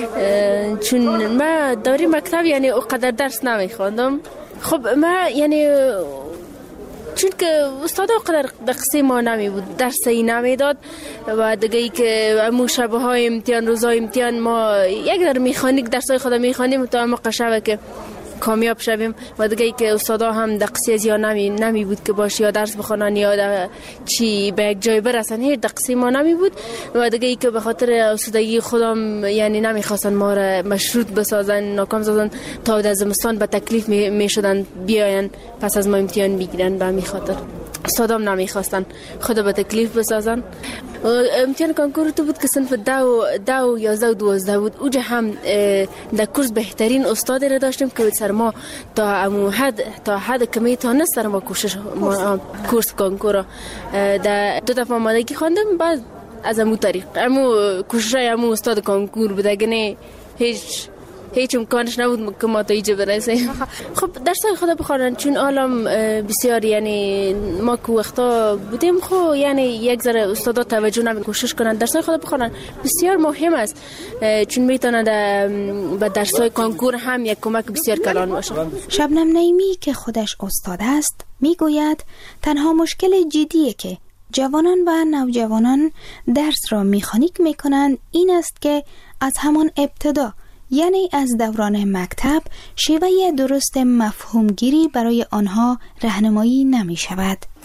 چون من دوره مکتب یعنی اونقدر درس نمیخواندم. خب من یعنی چون که استاد قدر دقیقه ما نمی بود، درسی نمی داد و دیگه ای که امو شبه های امتحان، روزای امتحان ما یک در میخانیک درسای خود میخوانیم تا موقع شبه که کامیاب شویم و دیگه ای که استادا هم دقیقه یا نمی بود که باشه یا درس بخونن یا چی به یک جای برسن، هیچ دقیقه ما نمی بود و دیگه ای که به خاطر استادگی خودم یعنی نمیخواستن ما را مشروط بسازن، ناکام سازن تا در زمستان به تکلیف میشدن بیاین پس از ما امتحان بگیرن. به همین خاطر استادام نمیخواستن خود به تکلیف بسازن. امتحان کنکور تو بود که صنف 10 و 11 و 12 بود. اوجا هم در کورس بهترین استاد را داشتیم که سر ما تا حد کمی تا نه سر ما کورس کنکور در 2 دفعه آمادگی خواندم. بعد از امو طریق کوششای امو استاد کنکور بود، اگه نه هیچ امکانش نبود که ما تا اینجا برسیم. خب درسای خود بخوانن، چون عالم بسیار یعنی ما که وقتا بودیم خب یعنی یک ذره استادا توجه نمی کوشش کنن درسای خود بخوانن، بسیار مهم است، چون میتونه به درسای کنکور هم یک کمک بسیار کلان باشه. شبنم نعیمی که خودش استاد است میگوید تنها مشکل جدیه که جوانان و نوجوانان درس را مکانیک میکنند این است که از همان ابتدا یعنی از دوران مکتب شیوه درست مفهومگیری برای آنها راهنمایی نمی شود.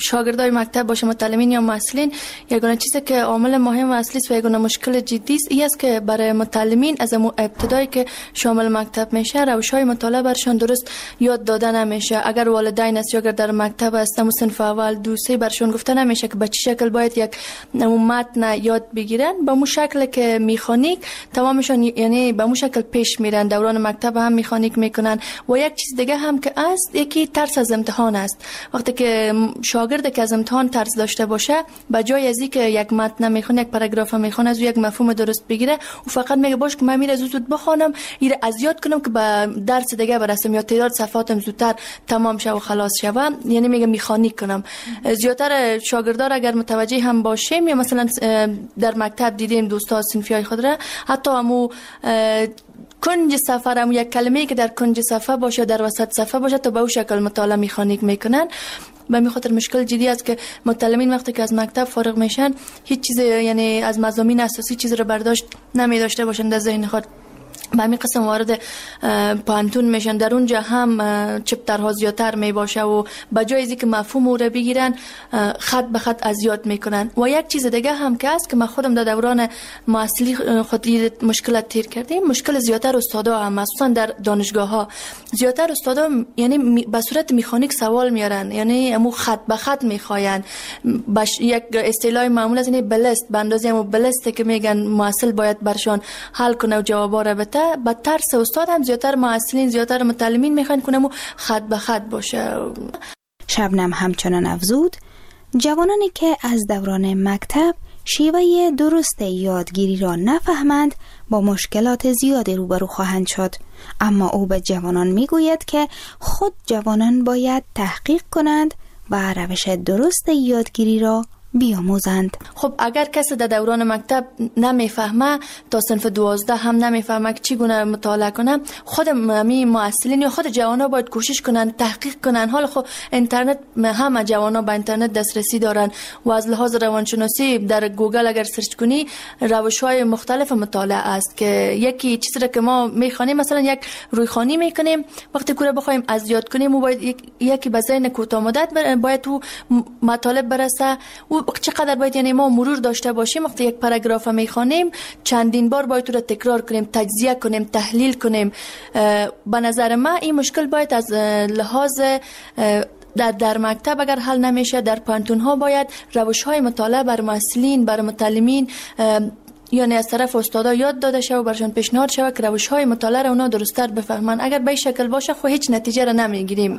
شاگردای مکتب باشه، متعلمین یا محصلین، یگانه چیزی که عامل مهم و اصلی است و یگانه مشکل جدی است این است که برای متعلمین از ابتدایی که شامل مکتب میشه روش‌های مطالعه برشان درست یاد داده نمیشه. اگر والدین است یا اگر در مکتب هستن صنف اول دو سه برشان گفته نمیشه که به چه شکل باید یک متن یاد بگیرن، به مو شکل که میخانیک تمامشان یعنی به مو شکل پیش میرن. دوران مکتب هم میخانیک میکنن. و یک چیز دیگه هم که است، یکی ترس از امتحان است. وقتی که شاگرد که از امتحان ترس داشته باشه، به جای از اینکه یک متن میخونه، یک پاراگراف میخونه، از یک مفهوم درست بگیره، او فقط میگه باش که من میره زود بخونم، ایره از یاد کنم که به درس دیگه برسم یا تعداد صفحاتم زودتر تمام شه و خلاص شه. یعنی میگه میخانیک کنم. زیاتر شاگردان اگر متوجه هم باشیم یا مثلا در مکتب دیدیم دوستا صنفیای خود را، حتی همو کنج صفحه هم یک کلمه‌ای که در کنج صفحه باشه، در وسط صفحه باشه، تا به اون شکل مطالعه میخانیک میکنن. به می خاطر مشکل جدی است که متعلمین وقتی که از مکتب فارغ میشن هیچ چیز یعنی از مضامین اساسی چیز رو برداشت نمی داشته باشن در ذهن خود. به همین قسم وارد پانتون میشن، در اونجا هم چپترها زیادتر می باشه و به جای اینکه مفهوم رو بگیرن خط به خط از یاد میکنن. و یک چیز دیگه هم که است که من خودم در دوران محصلی خود مشکلات تیر کردیم، مشکل زیادتر استادا هم مخصوصا در دانشگاه ها زیادتر استادا یعنی به صورت مکانیک سوال میارن، یعنی همو خط به خط میخواین. یک اصطلاح معمول است یعنی بلست، به اندازه همو بلسته که میگن محصل باید برشان حل کنه و جوابا رو بده. با ترس استاد هم زیادتر محصلین زیادتر متعلمین میخوان کنم و خط به خط باشه. شبنم همچنان افزود جوانانی که از دوران مکتب شیوه درست یادگیری را نفهمند با مشکلات زیادی روبرو خواهند شد. اما او به جوانان میگوید که خود جوانان باید تحقیق کنند و روش درست یادگیری را بیاموزند. خب اگر کسی در دوران مکتب نمیفهمه تا صنف 12 هم نمیفهمه که چگونه مطالعه کنه، خود محصلین یا خود جوانا باید کوشش کنن تحقیق کنن. حالا خب اینترنت همه جوانا به اینترنت دسترسی دارن و از لحاظ روانشناسی در گوگل اگر سرچ کنی روش‌های مختلف مطالعه است که یکی چیزی را که ما میخوانیم مثلا یک رویخوانی میکنیم، وقتی که بخوایم از یاد کنیم باید یکی به ذهن کوتاه مدت باید تو مطالب برسه و چقدر باید یعنی ما مرور داشته باشیم. وقتی یک پاراگراف میخوانیم چندین بار باید تو را تکرار کنیم، تجزیه کنیم، تحلیل کنیم. به نظر من این مشکل باید از لحاظ در مکتب اگر حل نمیشه، در پانتون ها باید روش های مطالعه بر محصلین بر متعلمین یعنی از طرف استادا یاد داده شود و برشان پیشنهاد شود که روش های مطالعه را اونا درست‌تر بفهمن. اگر به این شکل باشه خب هیچ نتیجه را نمیگیریم.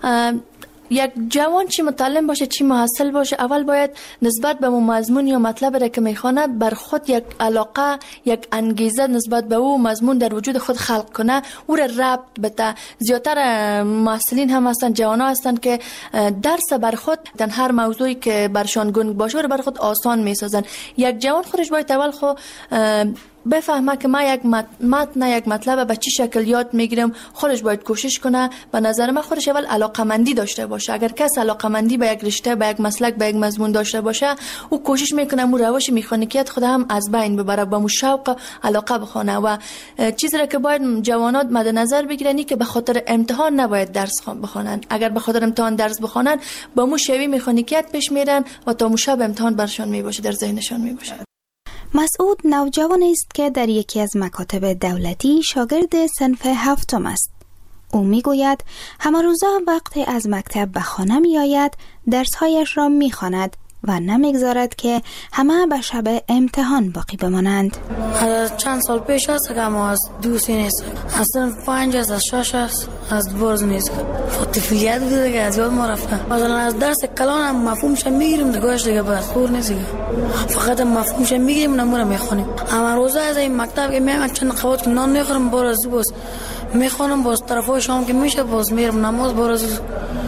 یک جوان چی متعلم باشه چی محصل باشه، اول باید نسبت به مضمون یا مطلب را که میخونه بر خود یک علاقه، یک انگیزه نسبت به او مضمون در وجود خود خلق کنه، او را ربط بده. زیادتر محصلین هم هستن، جوانا هستن که درس بر خود در هر موضوعی که برشان گنگ باشه رو بر خود آسان میسازن. یک جوان خودش باید اول خود بفهمه که ما یک متن یک مطلب به چه شکل یاد میگیرم، خودش باید کوشش کنه. به نظر من خودش اول علاقمندی داشته باشه. اگر کس علاقمندی به یک رشته، به یک مسلک، به یک مضمون داشته باشه، او کوشش میکنه مو روش مکانیکیت خود هم از بین ببره، با مو شوق علاقه بخونه. و چیزی را که باید جوانات مد نظر بگیرن که به خاطر امتحان نباید درس بخونن. اگر به خاطر امتحان درس بخونن با مو شوی مکانیکیت پیش میرن و تا مو شب امتحان برشان میباشه، در ذهنشان میباشه. مسعود نوجوان است که در یکی از مکاتب دولتی شاگرد صنف 7 است. او میگوید همه روزا وقتی از مکتب به خانه می آید درسهایش را می خواند و نمیگذارد که همه به شب امتحان باقی بمانند. از چند سال پیش است که ما از دوستی نیست، از صنف 5 است، از 6 است، از برز نیست. طفولیت بوده که از یاد ما رفته. مثلا از درس کلان هم مفهومش میگیریم دیگهش دیگه بس خور نیست، فقط مفهومش میگیریم نمونه میخونیم. اما روزا از این مکتب که میام چند قوت که نان میخورم باز باز میخونم، باز طرفای شام که میشه باز میرم نماز، باز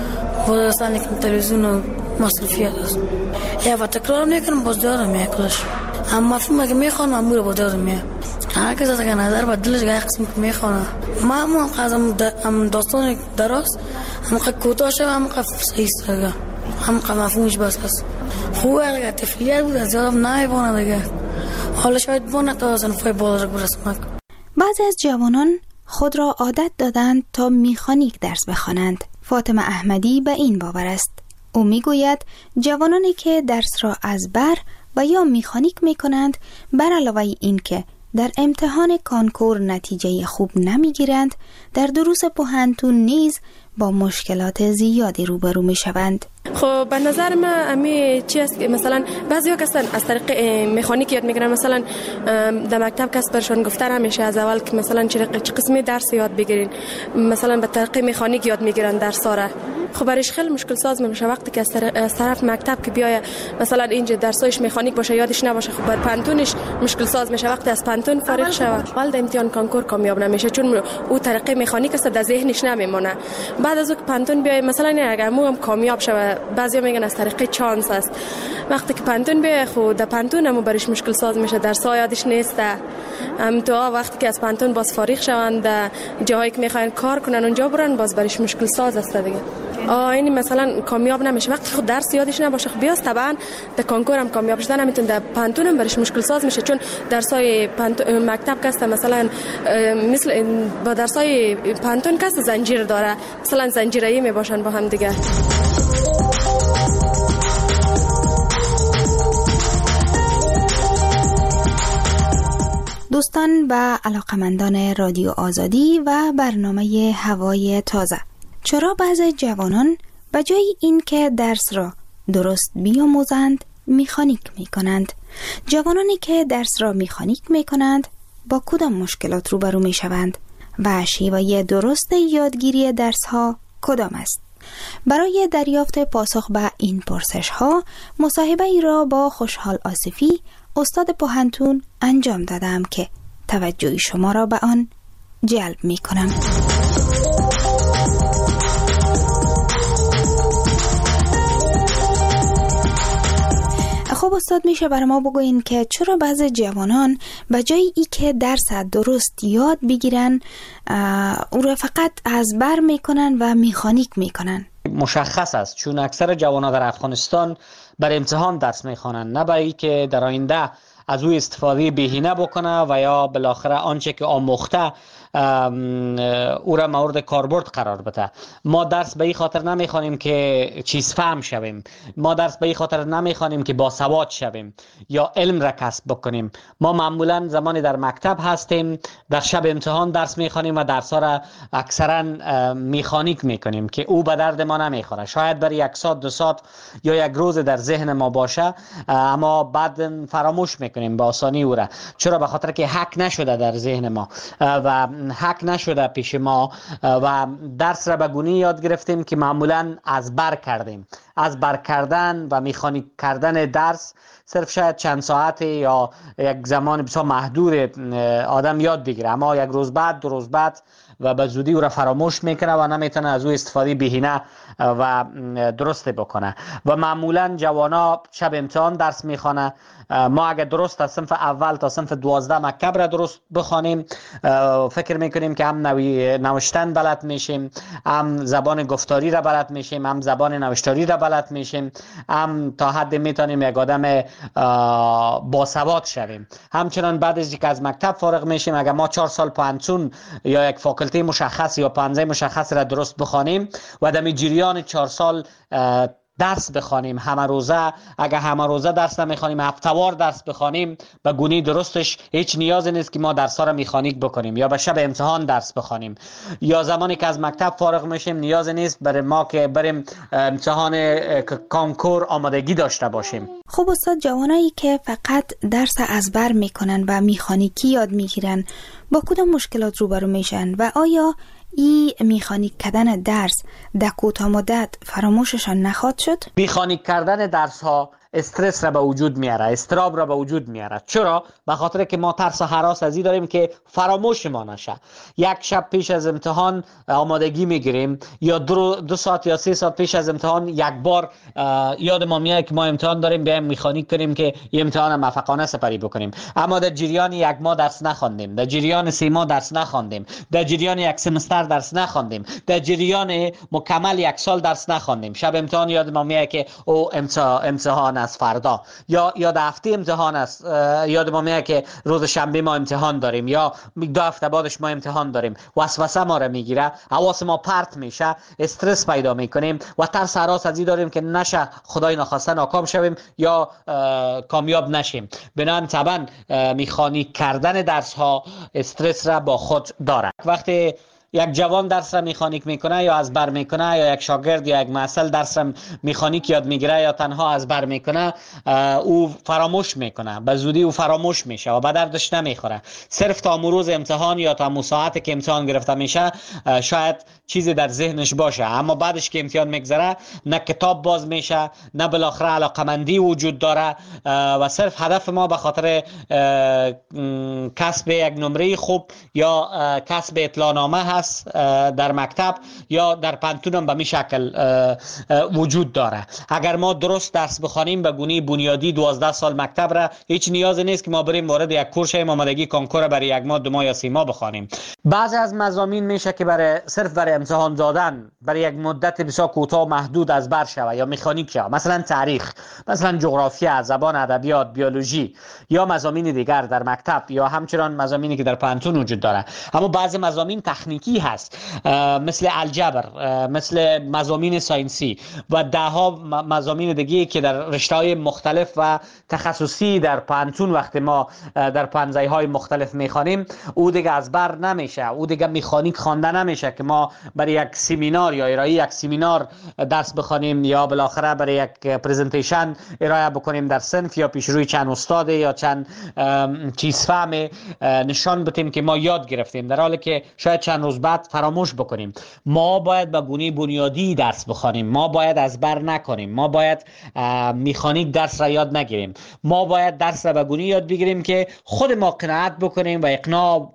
اصلا که تلویزیون و مصرفیات است یا و تکرار میکنم باز دارم میکلش. اما مفهوم که میخوانم امور با دارم میام. هر کس از که نظر با دلش گاه قسم که میخوانم ما هم قضم داستان دراست هم قد کوتاه شد هم قد صحیح سرگه هم قد مفهومش بس هست. خوبه اگر تفریات بود از یادم نمیبانه دیگه، حالا شاید بانه تا صنفای بالا را برسمک. بعضی از جوانان خود را عادت دادند تا مکانیک درس بخوانند. فاطمه احمدی به این باور است. او میگوید جوانانی که درس را از بر و یا میخانیک میکنند بر علاوه این که در امتحان کانکور نتیجه خوب نمیگیرند، در دروس پوهنتون نیز با مشکلات زیادی روبرو میشوند. خب به نظر من امی چی است که مثلا بعضیا کسان از طریق مکانیک یاد میگیرن، مثلا در مکتب کس برشون گفته همیشه از اول که مثلا چه قسمی درس یاد بگیرین، مثلا به طریق مکانیک یاد میگیرن درس را. خب برایش خیلی مشکل ساز میشه وقتی که از طرف مکتب که بیای مثلا اینجا درسایش مکانیک باشه یادش نباشه، خب بر پانتونش مشکل ساز میشه وقتی از پانتون فارغ شوه. اول در امتحان کانکور کامیاب نمیشه چون او طریق مکانیک است در ذهنش نمیمونه. بعد از اون پانتون بیای مثلا اگر مو هم کامیاب شوه، بعضیا میگن از طریق چانس است. وقتی که پانتون بیای خود در پانتون هم برش مشکل ساز میشه، درس‌ها یادش نیست. تو وقتی که از پانتون باز فارغ شوند در جایی که میخواین کار کنن اونجا برن، باز برش مشکل ساز است دیگه. این مثلا کامیاب نمیشه وقتی خود درس یادش نباشه. خب بیاست طبعا در کانکور هم کامیاب شدن نمیتونه، در پانتون هم برش مشکل ساز میشه چون درسای مکتب کسته مثلا مثل با درسای پانتون کسته زنجیر داره، مثلا زنجیره‌ای میباشن با هم دیگه. دوستان و علاقمندان رادیو آزادی و برنامه هوای تازه، چرا بعضی جوانان به جای این که درس را درست بیاموزند میخانیک میکنند؟ جوانانی که درس را میخانیک میکنند با کدام مشکلات روبرو میشوند و شیوه درست یادگیری درس ها کدام است؟ برای دریافت پاسخ به این پرسش ها مصاحبه ای را با خوشحال آصفی استاد پوهنتون انجام دادم که توجه شما را به آن جلب می کنم. خب استاد، میشه برای ما بگوین که چرا بعضی جوانان به جای ای که درس درست یاد بگیرن او را فقط از بر میکنن و میخانیک میکنن؟ مشخص است چون اکثر جوانان در افغانستان بر امتحان درس میخوانند، نه برای که در آینده از او استفاده بهینه بکنه و یا بالاخره آنچه که آموخته او را مورد کاربرد قرار بده. ما درس به این خاطر نمیخوانیم که چیز فهم شویم، ما درس به این خاطر نمیخوانیم که باسواد شویم یا علم را کسب بکنیم. ما معمولا زمانی در مکتب هستیم در شب امتحان درس میخوانیم و درس ها را اکثرا میخانیک میکنیم که او به درد ما نمیخوره. شاید برای 1 ساعت 2 ساعت یا 1 روز در ذهن ما باشه، اما بعد فراموش میکنیم به آسانی او را. چرا؟ به خاطر که حک نشده در ذهن ما و حک نشده پیش ما و درس را به گونه‌ای یاد گرفتیم که معمولا از بر کردیم. از بر کردن و میخانیک کردن درس صرف شاید چند ساعت یا یک زمان بسیار محدود آدم یاد بگیره، اما 1 روز بعد 2 روز بعد و به زودی او را فراموش میکنه و نمیتونه از او استفاده بهینه و درست بکنه. و معمولا جوانا شب امتحان درس میخوانه. ما اگر درست از صنف اول تا صنف 12 مکتب را درست بخوانیم، فکر میکنیم که هم نوشتن بلد میشیم، هم زبان گفتاری را بلد میشیم، هم زبان نوشتاری را بلد میشیم، هم تا حد میتونیم یک آدم باسواد شویم. همچنان بعد از اینکه از مکتب فارغ میشیم، اگر ما 4 سال پانتون یا یک فاکولته مشخص یا پانزه مشخص را درست بخوانیم و در جریان 4 سال درس بخوانیم همه روزه، اگر همه روزه درس نمیخوانیم هفته‌وار درس بخوانیم به گونه درستش، هیچ نیازی نیست که ما درس‌ها را میخانیک بکنیم یا به شب امتحان درس بخوانیم. یا زمانی که از مکتب فارغ میشیم نیازی نیست برای ما که بریم امتحان کانکور آمادگی داشته باشیم. خب استاد، جوانایی که فقط درس از بر میکنن و میخانیکی یاد میگیرن با کدام مشکلات روبرو میشن و آیا ای میخانیک کردن درس در کوتاه مدت فراموششان نخواهد شد؟ میخانیک کردن درس ها استرس را به وجود میاره، استراب را به وجود میاره. چرا؟ به خاطر که ما ترس و هراس از این داریم که فراموش ما نشه. 1 شب پیش از امتحان آمادگی میگیریم یا 2 ساعت یا 3 ساعت پیش از امتحان 1 بار یاد ما میاد که ما امتحان داریم، بیایم میخانیک کنیم که این امتحان موفقانه سپری بکنیم. اما در جریان 1 ماه درس نخواندیم، در جریان 3 ماه درس نخواندیم، در جریان 1 سمستر درس نخواندیم، در جریان مکمل 1 سال درس نخواندیم. شب امتحان یاد ما میاد که او امتحان از فردا، یا هفته امتحان است، یاد ما میاد که روز شنبه ما امتحان داریم یا 2 هفته بعدش ما امتحان داریم، وسوسه ما را میگیره، حواس ما پرت میشه، استرس پیدا میکنیم و ترس هراس از این داریم که نشه خدای نخواسته ناکام شویم یا کامیاب نشیم. بنابراین طبعا مکانیک کردن درس ها استرس را با خود داره. وقتی یک جوان درس را مکانیک میکنه یا از بر میکنه، یا یک شاگرد یا یک محصل درس را مکانیک یاد میگیره یا تنها از بر میکنه، او فراموش میکنه، به زودی او فراموش میشه و به دردش نمیخوره. صرف تا روز امتحان یا تا ساعتی که امتحان گرفته میشه شاید چیزی در ذهنش باشه، اما بعدش که امتحان میگذره نه کتاب باز میشه، نه بالاخره علاقمندی وجود داره و صرف هدف ما به خاطر کسب یک نمره خوب یا کسب اطلاعنامه هست در مکتب یا در پانتون هم به می شکل وجود داره. اگر ما درست درس بخوانیم به گونه بنیادی 12 سال مکتب را، هیچ نیازی نیست که ما بریم وارد یک کورس آمادگی کنکور برای 1 ماه 2 ماه یا 3 ماه بخوانیم. بعضی از مضامین میشه که صرف برای امتحان دادن برای یک مدت بسیار کوتاه محدود از بر شوه یا مکانیک شوه، مثلا تاریخ، مثلا جغرافیا، زبان، ادبیات، بیولوژی یا مضامین دیگر در مکتب یا همچنان مضامینی که در پانتون وجود داره. اما بعضی مضامین تکنیکی هست، مثل الجبر، مثل مضامین ساینسی و دهها مضامین دیگه که در رشته‌های مختلف و تخصصی در پانتون وقتی ما در پانزه‌های مختلف میخوانیم او دیگه از بر نمیشه، او دیگه مکانیک خوانده نمیشه که ما برای یک سمینار یا ارائه یک سمینار درس بخوانیم یا بالاخره برای یک پرزنتیشن ارائه بکنیم در صنف یا پیش روی چند استاد یا چند چیز فهم نشان بدیم که ما یاد گرفتیم، در حالی که شاید چند روز بعد فراموش بکنیم. ما باید به گونه بنیادی درس بخوانیم، ما باید از بر نکنیم، ما باید مکانیک درس را یاد نگیریم، ما باید درس را به گونه یاد بگیریم که خود ما قناعت بکنیم و اقناع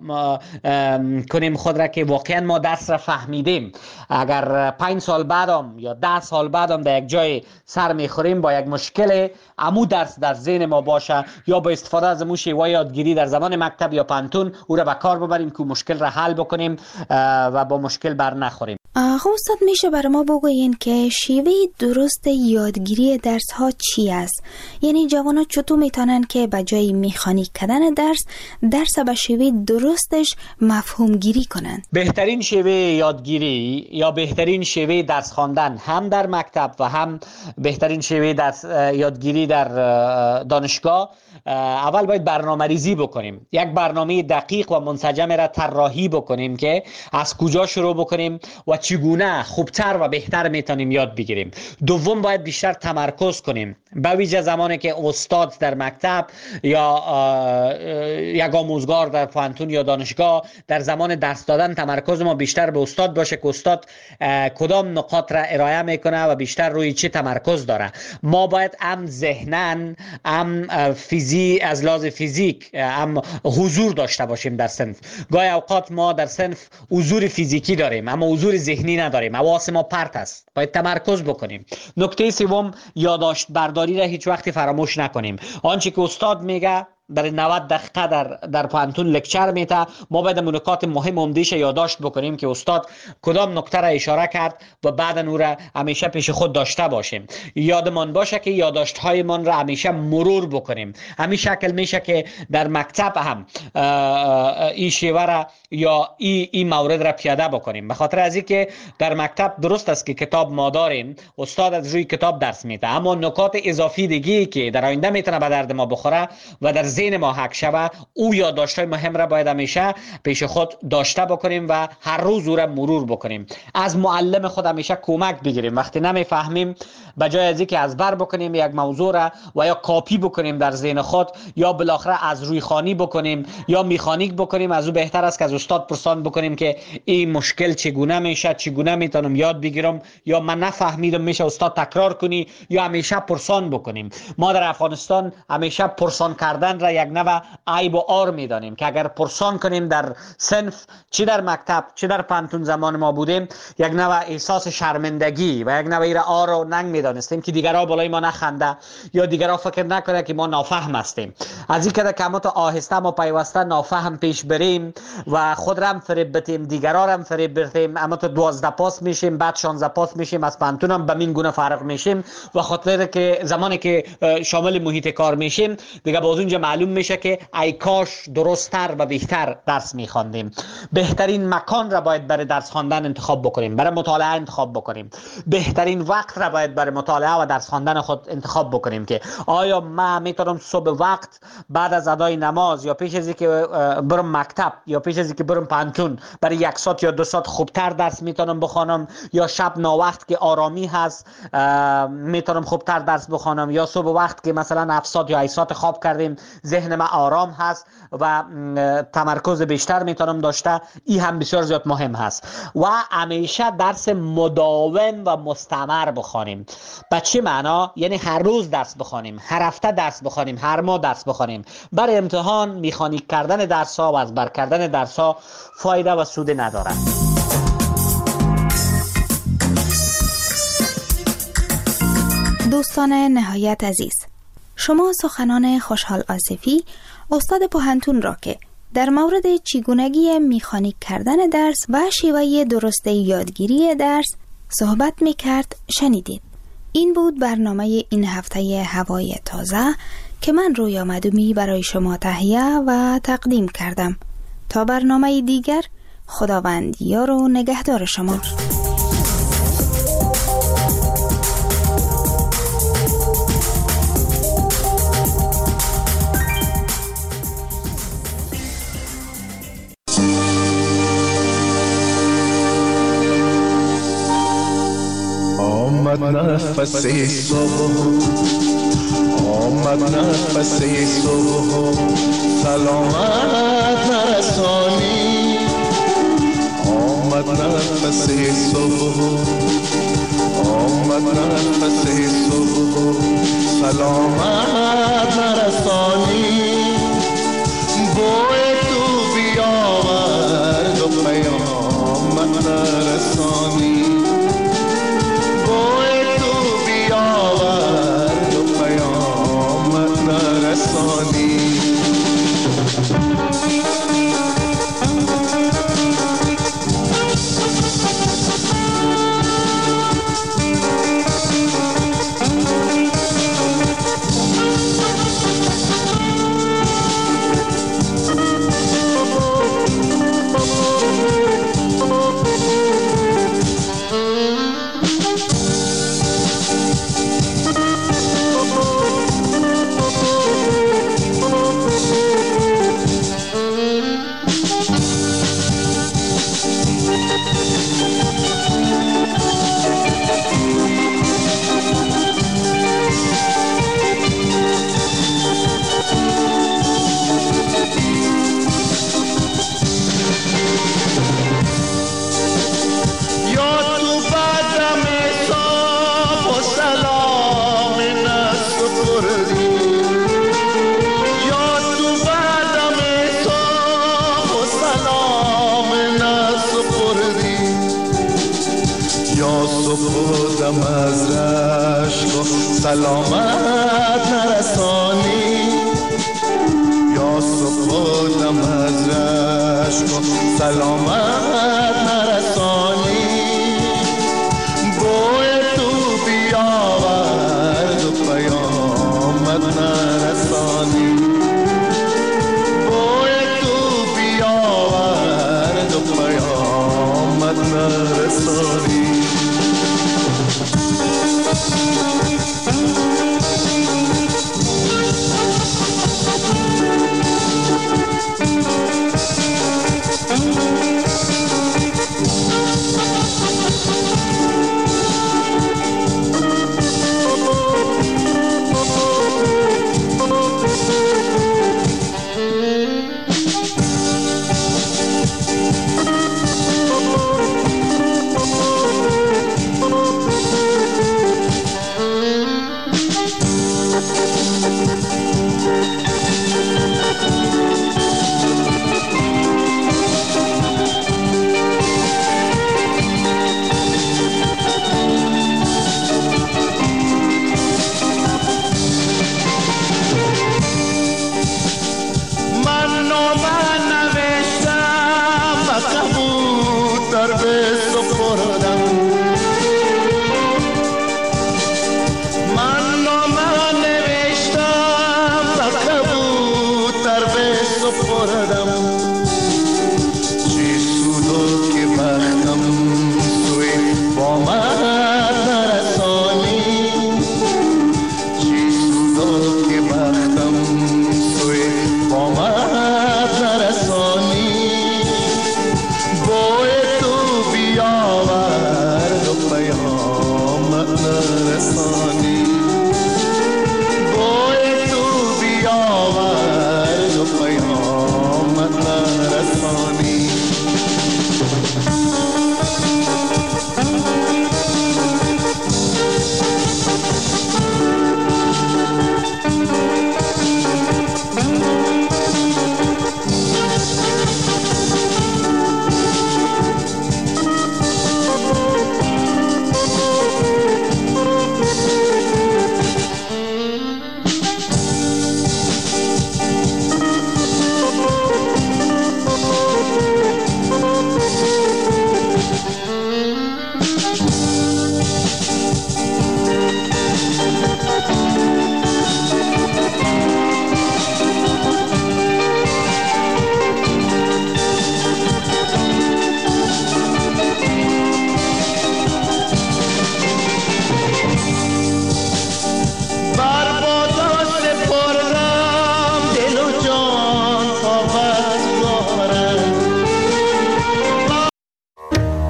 کنیم خود را که واقعا ما درس را فهمیدیم. اگر 5 سال بعدم یا 10 سال بعدم در یک جای سر میخوریم با یک مشکل، عمو درس در ذهن ما باشه یا با استفاده از امو شیوه یادگیری در زمان مکتب یا پانتون او را به کار ببریم که مشکل را حل بکنیم و با مشکل بر نخوریم. خب استاد میشه برای ما بگوین که شیوه درست یادگیری درس ها چی است؟ یعنی جوانا چطور میتونن که به جای مکانیک کردن درس به شیوه درستش مفهوم گیری کنن؟ بهترین شیوه یادگیری یا بهترین شیوه درس خواندن هم در مکتب و هم بهترین شیوه درس یادگیری در دانشگاه، اول باید برنامه ریزی بکنیم، یک برنامه دقیق و منسجم را طراحی بکنیم که از کجا شروع بکنیم و چگونه خوبتر و بهتر میتونیم یاد بگیریم. دوم باید بیشتر تمرکز کنیم، به ویژه زمانی که استاد در مکتب یا یک آموزگار در پانتون یا دانشگاه در زمان درس دادن تمرکز ما بیشتر به استاد باشه که استاد کدام نقاط را ارائه میکنه و بیشتر روی چه تمرکز داره. ما باید هم ذهناً هم از لحاظ فیزیک هم حضور داشته باشیم در صنف. گاهی اوقات ما در صنف حضور فیزیکی داریم اما حضور ذهنی نداریم، حواس ما پرت است، باید تمرکز بکنیم. نکته سوم، یادداشت برداری را هیچ وقتی فراموش نکنیم. آنچه که استاد میگه در 90 دقیقه در پانتون لکچر میته، ما باید نکات مهم عمده‌اش یادداشت بکنیم که استاد کدام نکته را اشاره کرد و بعد اون را همیشه پیش خود داشته باشیم. یادمان باشه که یادداشت هایمان را همیشه مرور بکنیم. همین شکل میشه که در مکتب هم این شیوه را یا این مورد را پیاده بکنیم. به خاطر از اینکه در مکتب درست است که کتاب ما داریم، استاد از روی کتاب درس میده، اما نکات اضافی دیگه که در آینده میتونه به درد ما بخوره و در ذهن ما حک شوه، او یادداشت‌های مهم را باید همیشه پیش خود داشته بکنیم و هر روز او را مرور بکنیم. از معلم خود همیشه کمک بگیریم. وقتی نمیفهمیم به جای از اینکه از بر بکنیم یک موضوع را و یا کاپی بکنیم در ذهن خود یا بالاخره از روی خوانی بکنیم یا مکانیک بکنیم، از او بهتر است که از استاد پرسان بکنیم که این مشکل چگونه میشه، چگونه میتونم یاد بگیرم، یا من نفهمیدم میشه استاد تکرار کنی، یا همیشه پرسان بکنیم. ما در افغانستان همیشه پرسان کردن را را یک نوع عیب و عار میدانیم که اگر پرسان کنیم در صنف، چی در مکتب چی در پانتون زمان ما بودیم، یک نوع احساس شرمندگی و یک نوع ایره عار و ننگ میدانستیم که دیگرها بالای ما نخنده یا دیگرها فکر نکنه که ما نافهم هستیم. از این که کمات آهسته ما پیوسته نافهم پیش بریم و خود را هم فریب بتیم، دیگرها را هم فریب بتیم، اما تو 12 پاس میشیم، بعد 16 پاس میشیم، از پانتون هم به این گونه فرق میشیم و خاطر که زمانی که شامل محیط کار میشیم دیگه باز اونجا معلوم میشه که ای کاش درست‌تر و بهتر درس میخواندیم. بهترین مکان را باید برای درس خواندن انتخاب بکنیم، برای مطالعه انتخاب بکنیم. بهترین وقت را باید برای مطالعه و درس خواندن خود انتخاب بکنیم که آیا ما میتونم صبح وقت بعد از ادای نماز یا پیش از اینکه برم مکتب یا پیش از اینکه برم پانتون برای 1 ساعت یا 2 ساعت خوبتر درس میتونم بخوانم، یا شب ناوقت که آرامی هست میتونم خوبتر درس بخوانم، یا صبح وقت که مثلا 7 ساعت یا 8 ساعت خواب کردیم ذهن ما آرام هست و تمرکز بیشتر میتونم داشته. این هم بسیار زیاد مهم هست و همیشه درس مداوم و مستمر بخوانیم. به چه معنا؟ یعنی هر روز درس بخوانیم، هر هفته درس بخوانیم، هر ماه درس بخوانیم. برای امتحان میخانیک کردن درس ها و از بر کردن درس ها فایده و سود ندارد. دوستان نهایت عزیز، شما سخنان خوشحال آصفی استاد پوهنتون را که در مورد چگونگی مکانیک کردن درس و شیوه درست یادگیری درس صحبت میکرد شنیدید. این بود برنامه این هفته هوای تازه که من رویا مدومی برای شما تهیه و تقدیم کردم. تا برنامه دیگر، خداوند یار و نگهدار شما. آمد نفس صبح، آمد نفس صبح، سلامت نرسانی. آمد نفس صبح، آمد نفس صبح، سلامت نرسانی. بوی تو بیاورد و پیامت نرسانی. سلامت نرسانی. یا صبح دم از رشک سلامت نرسانی.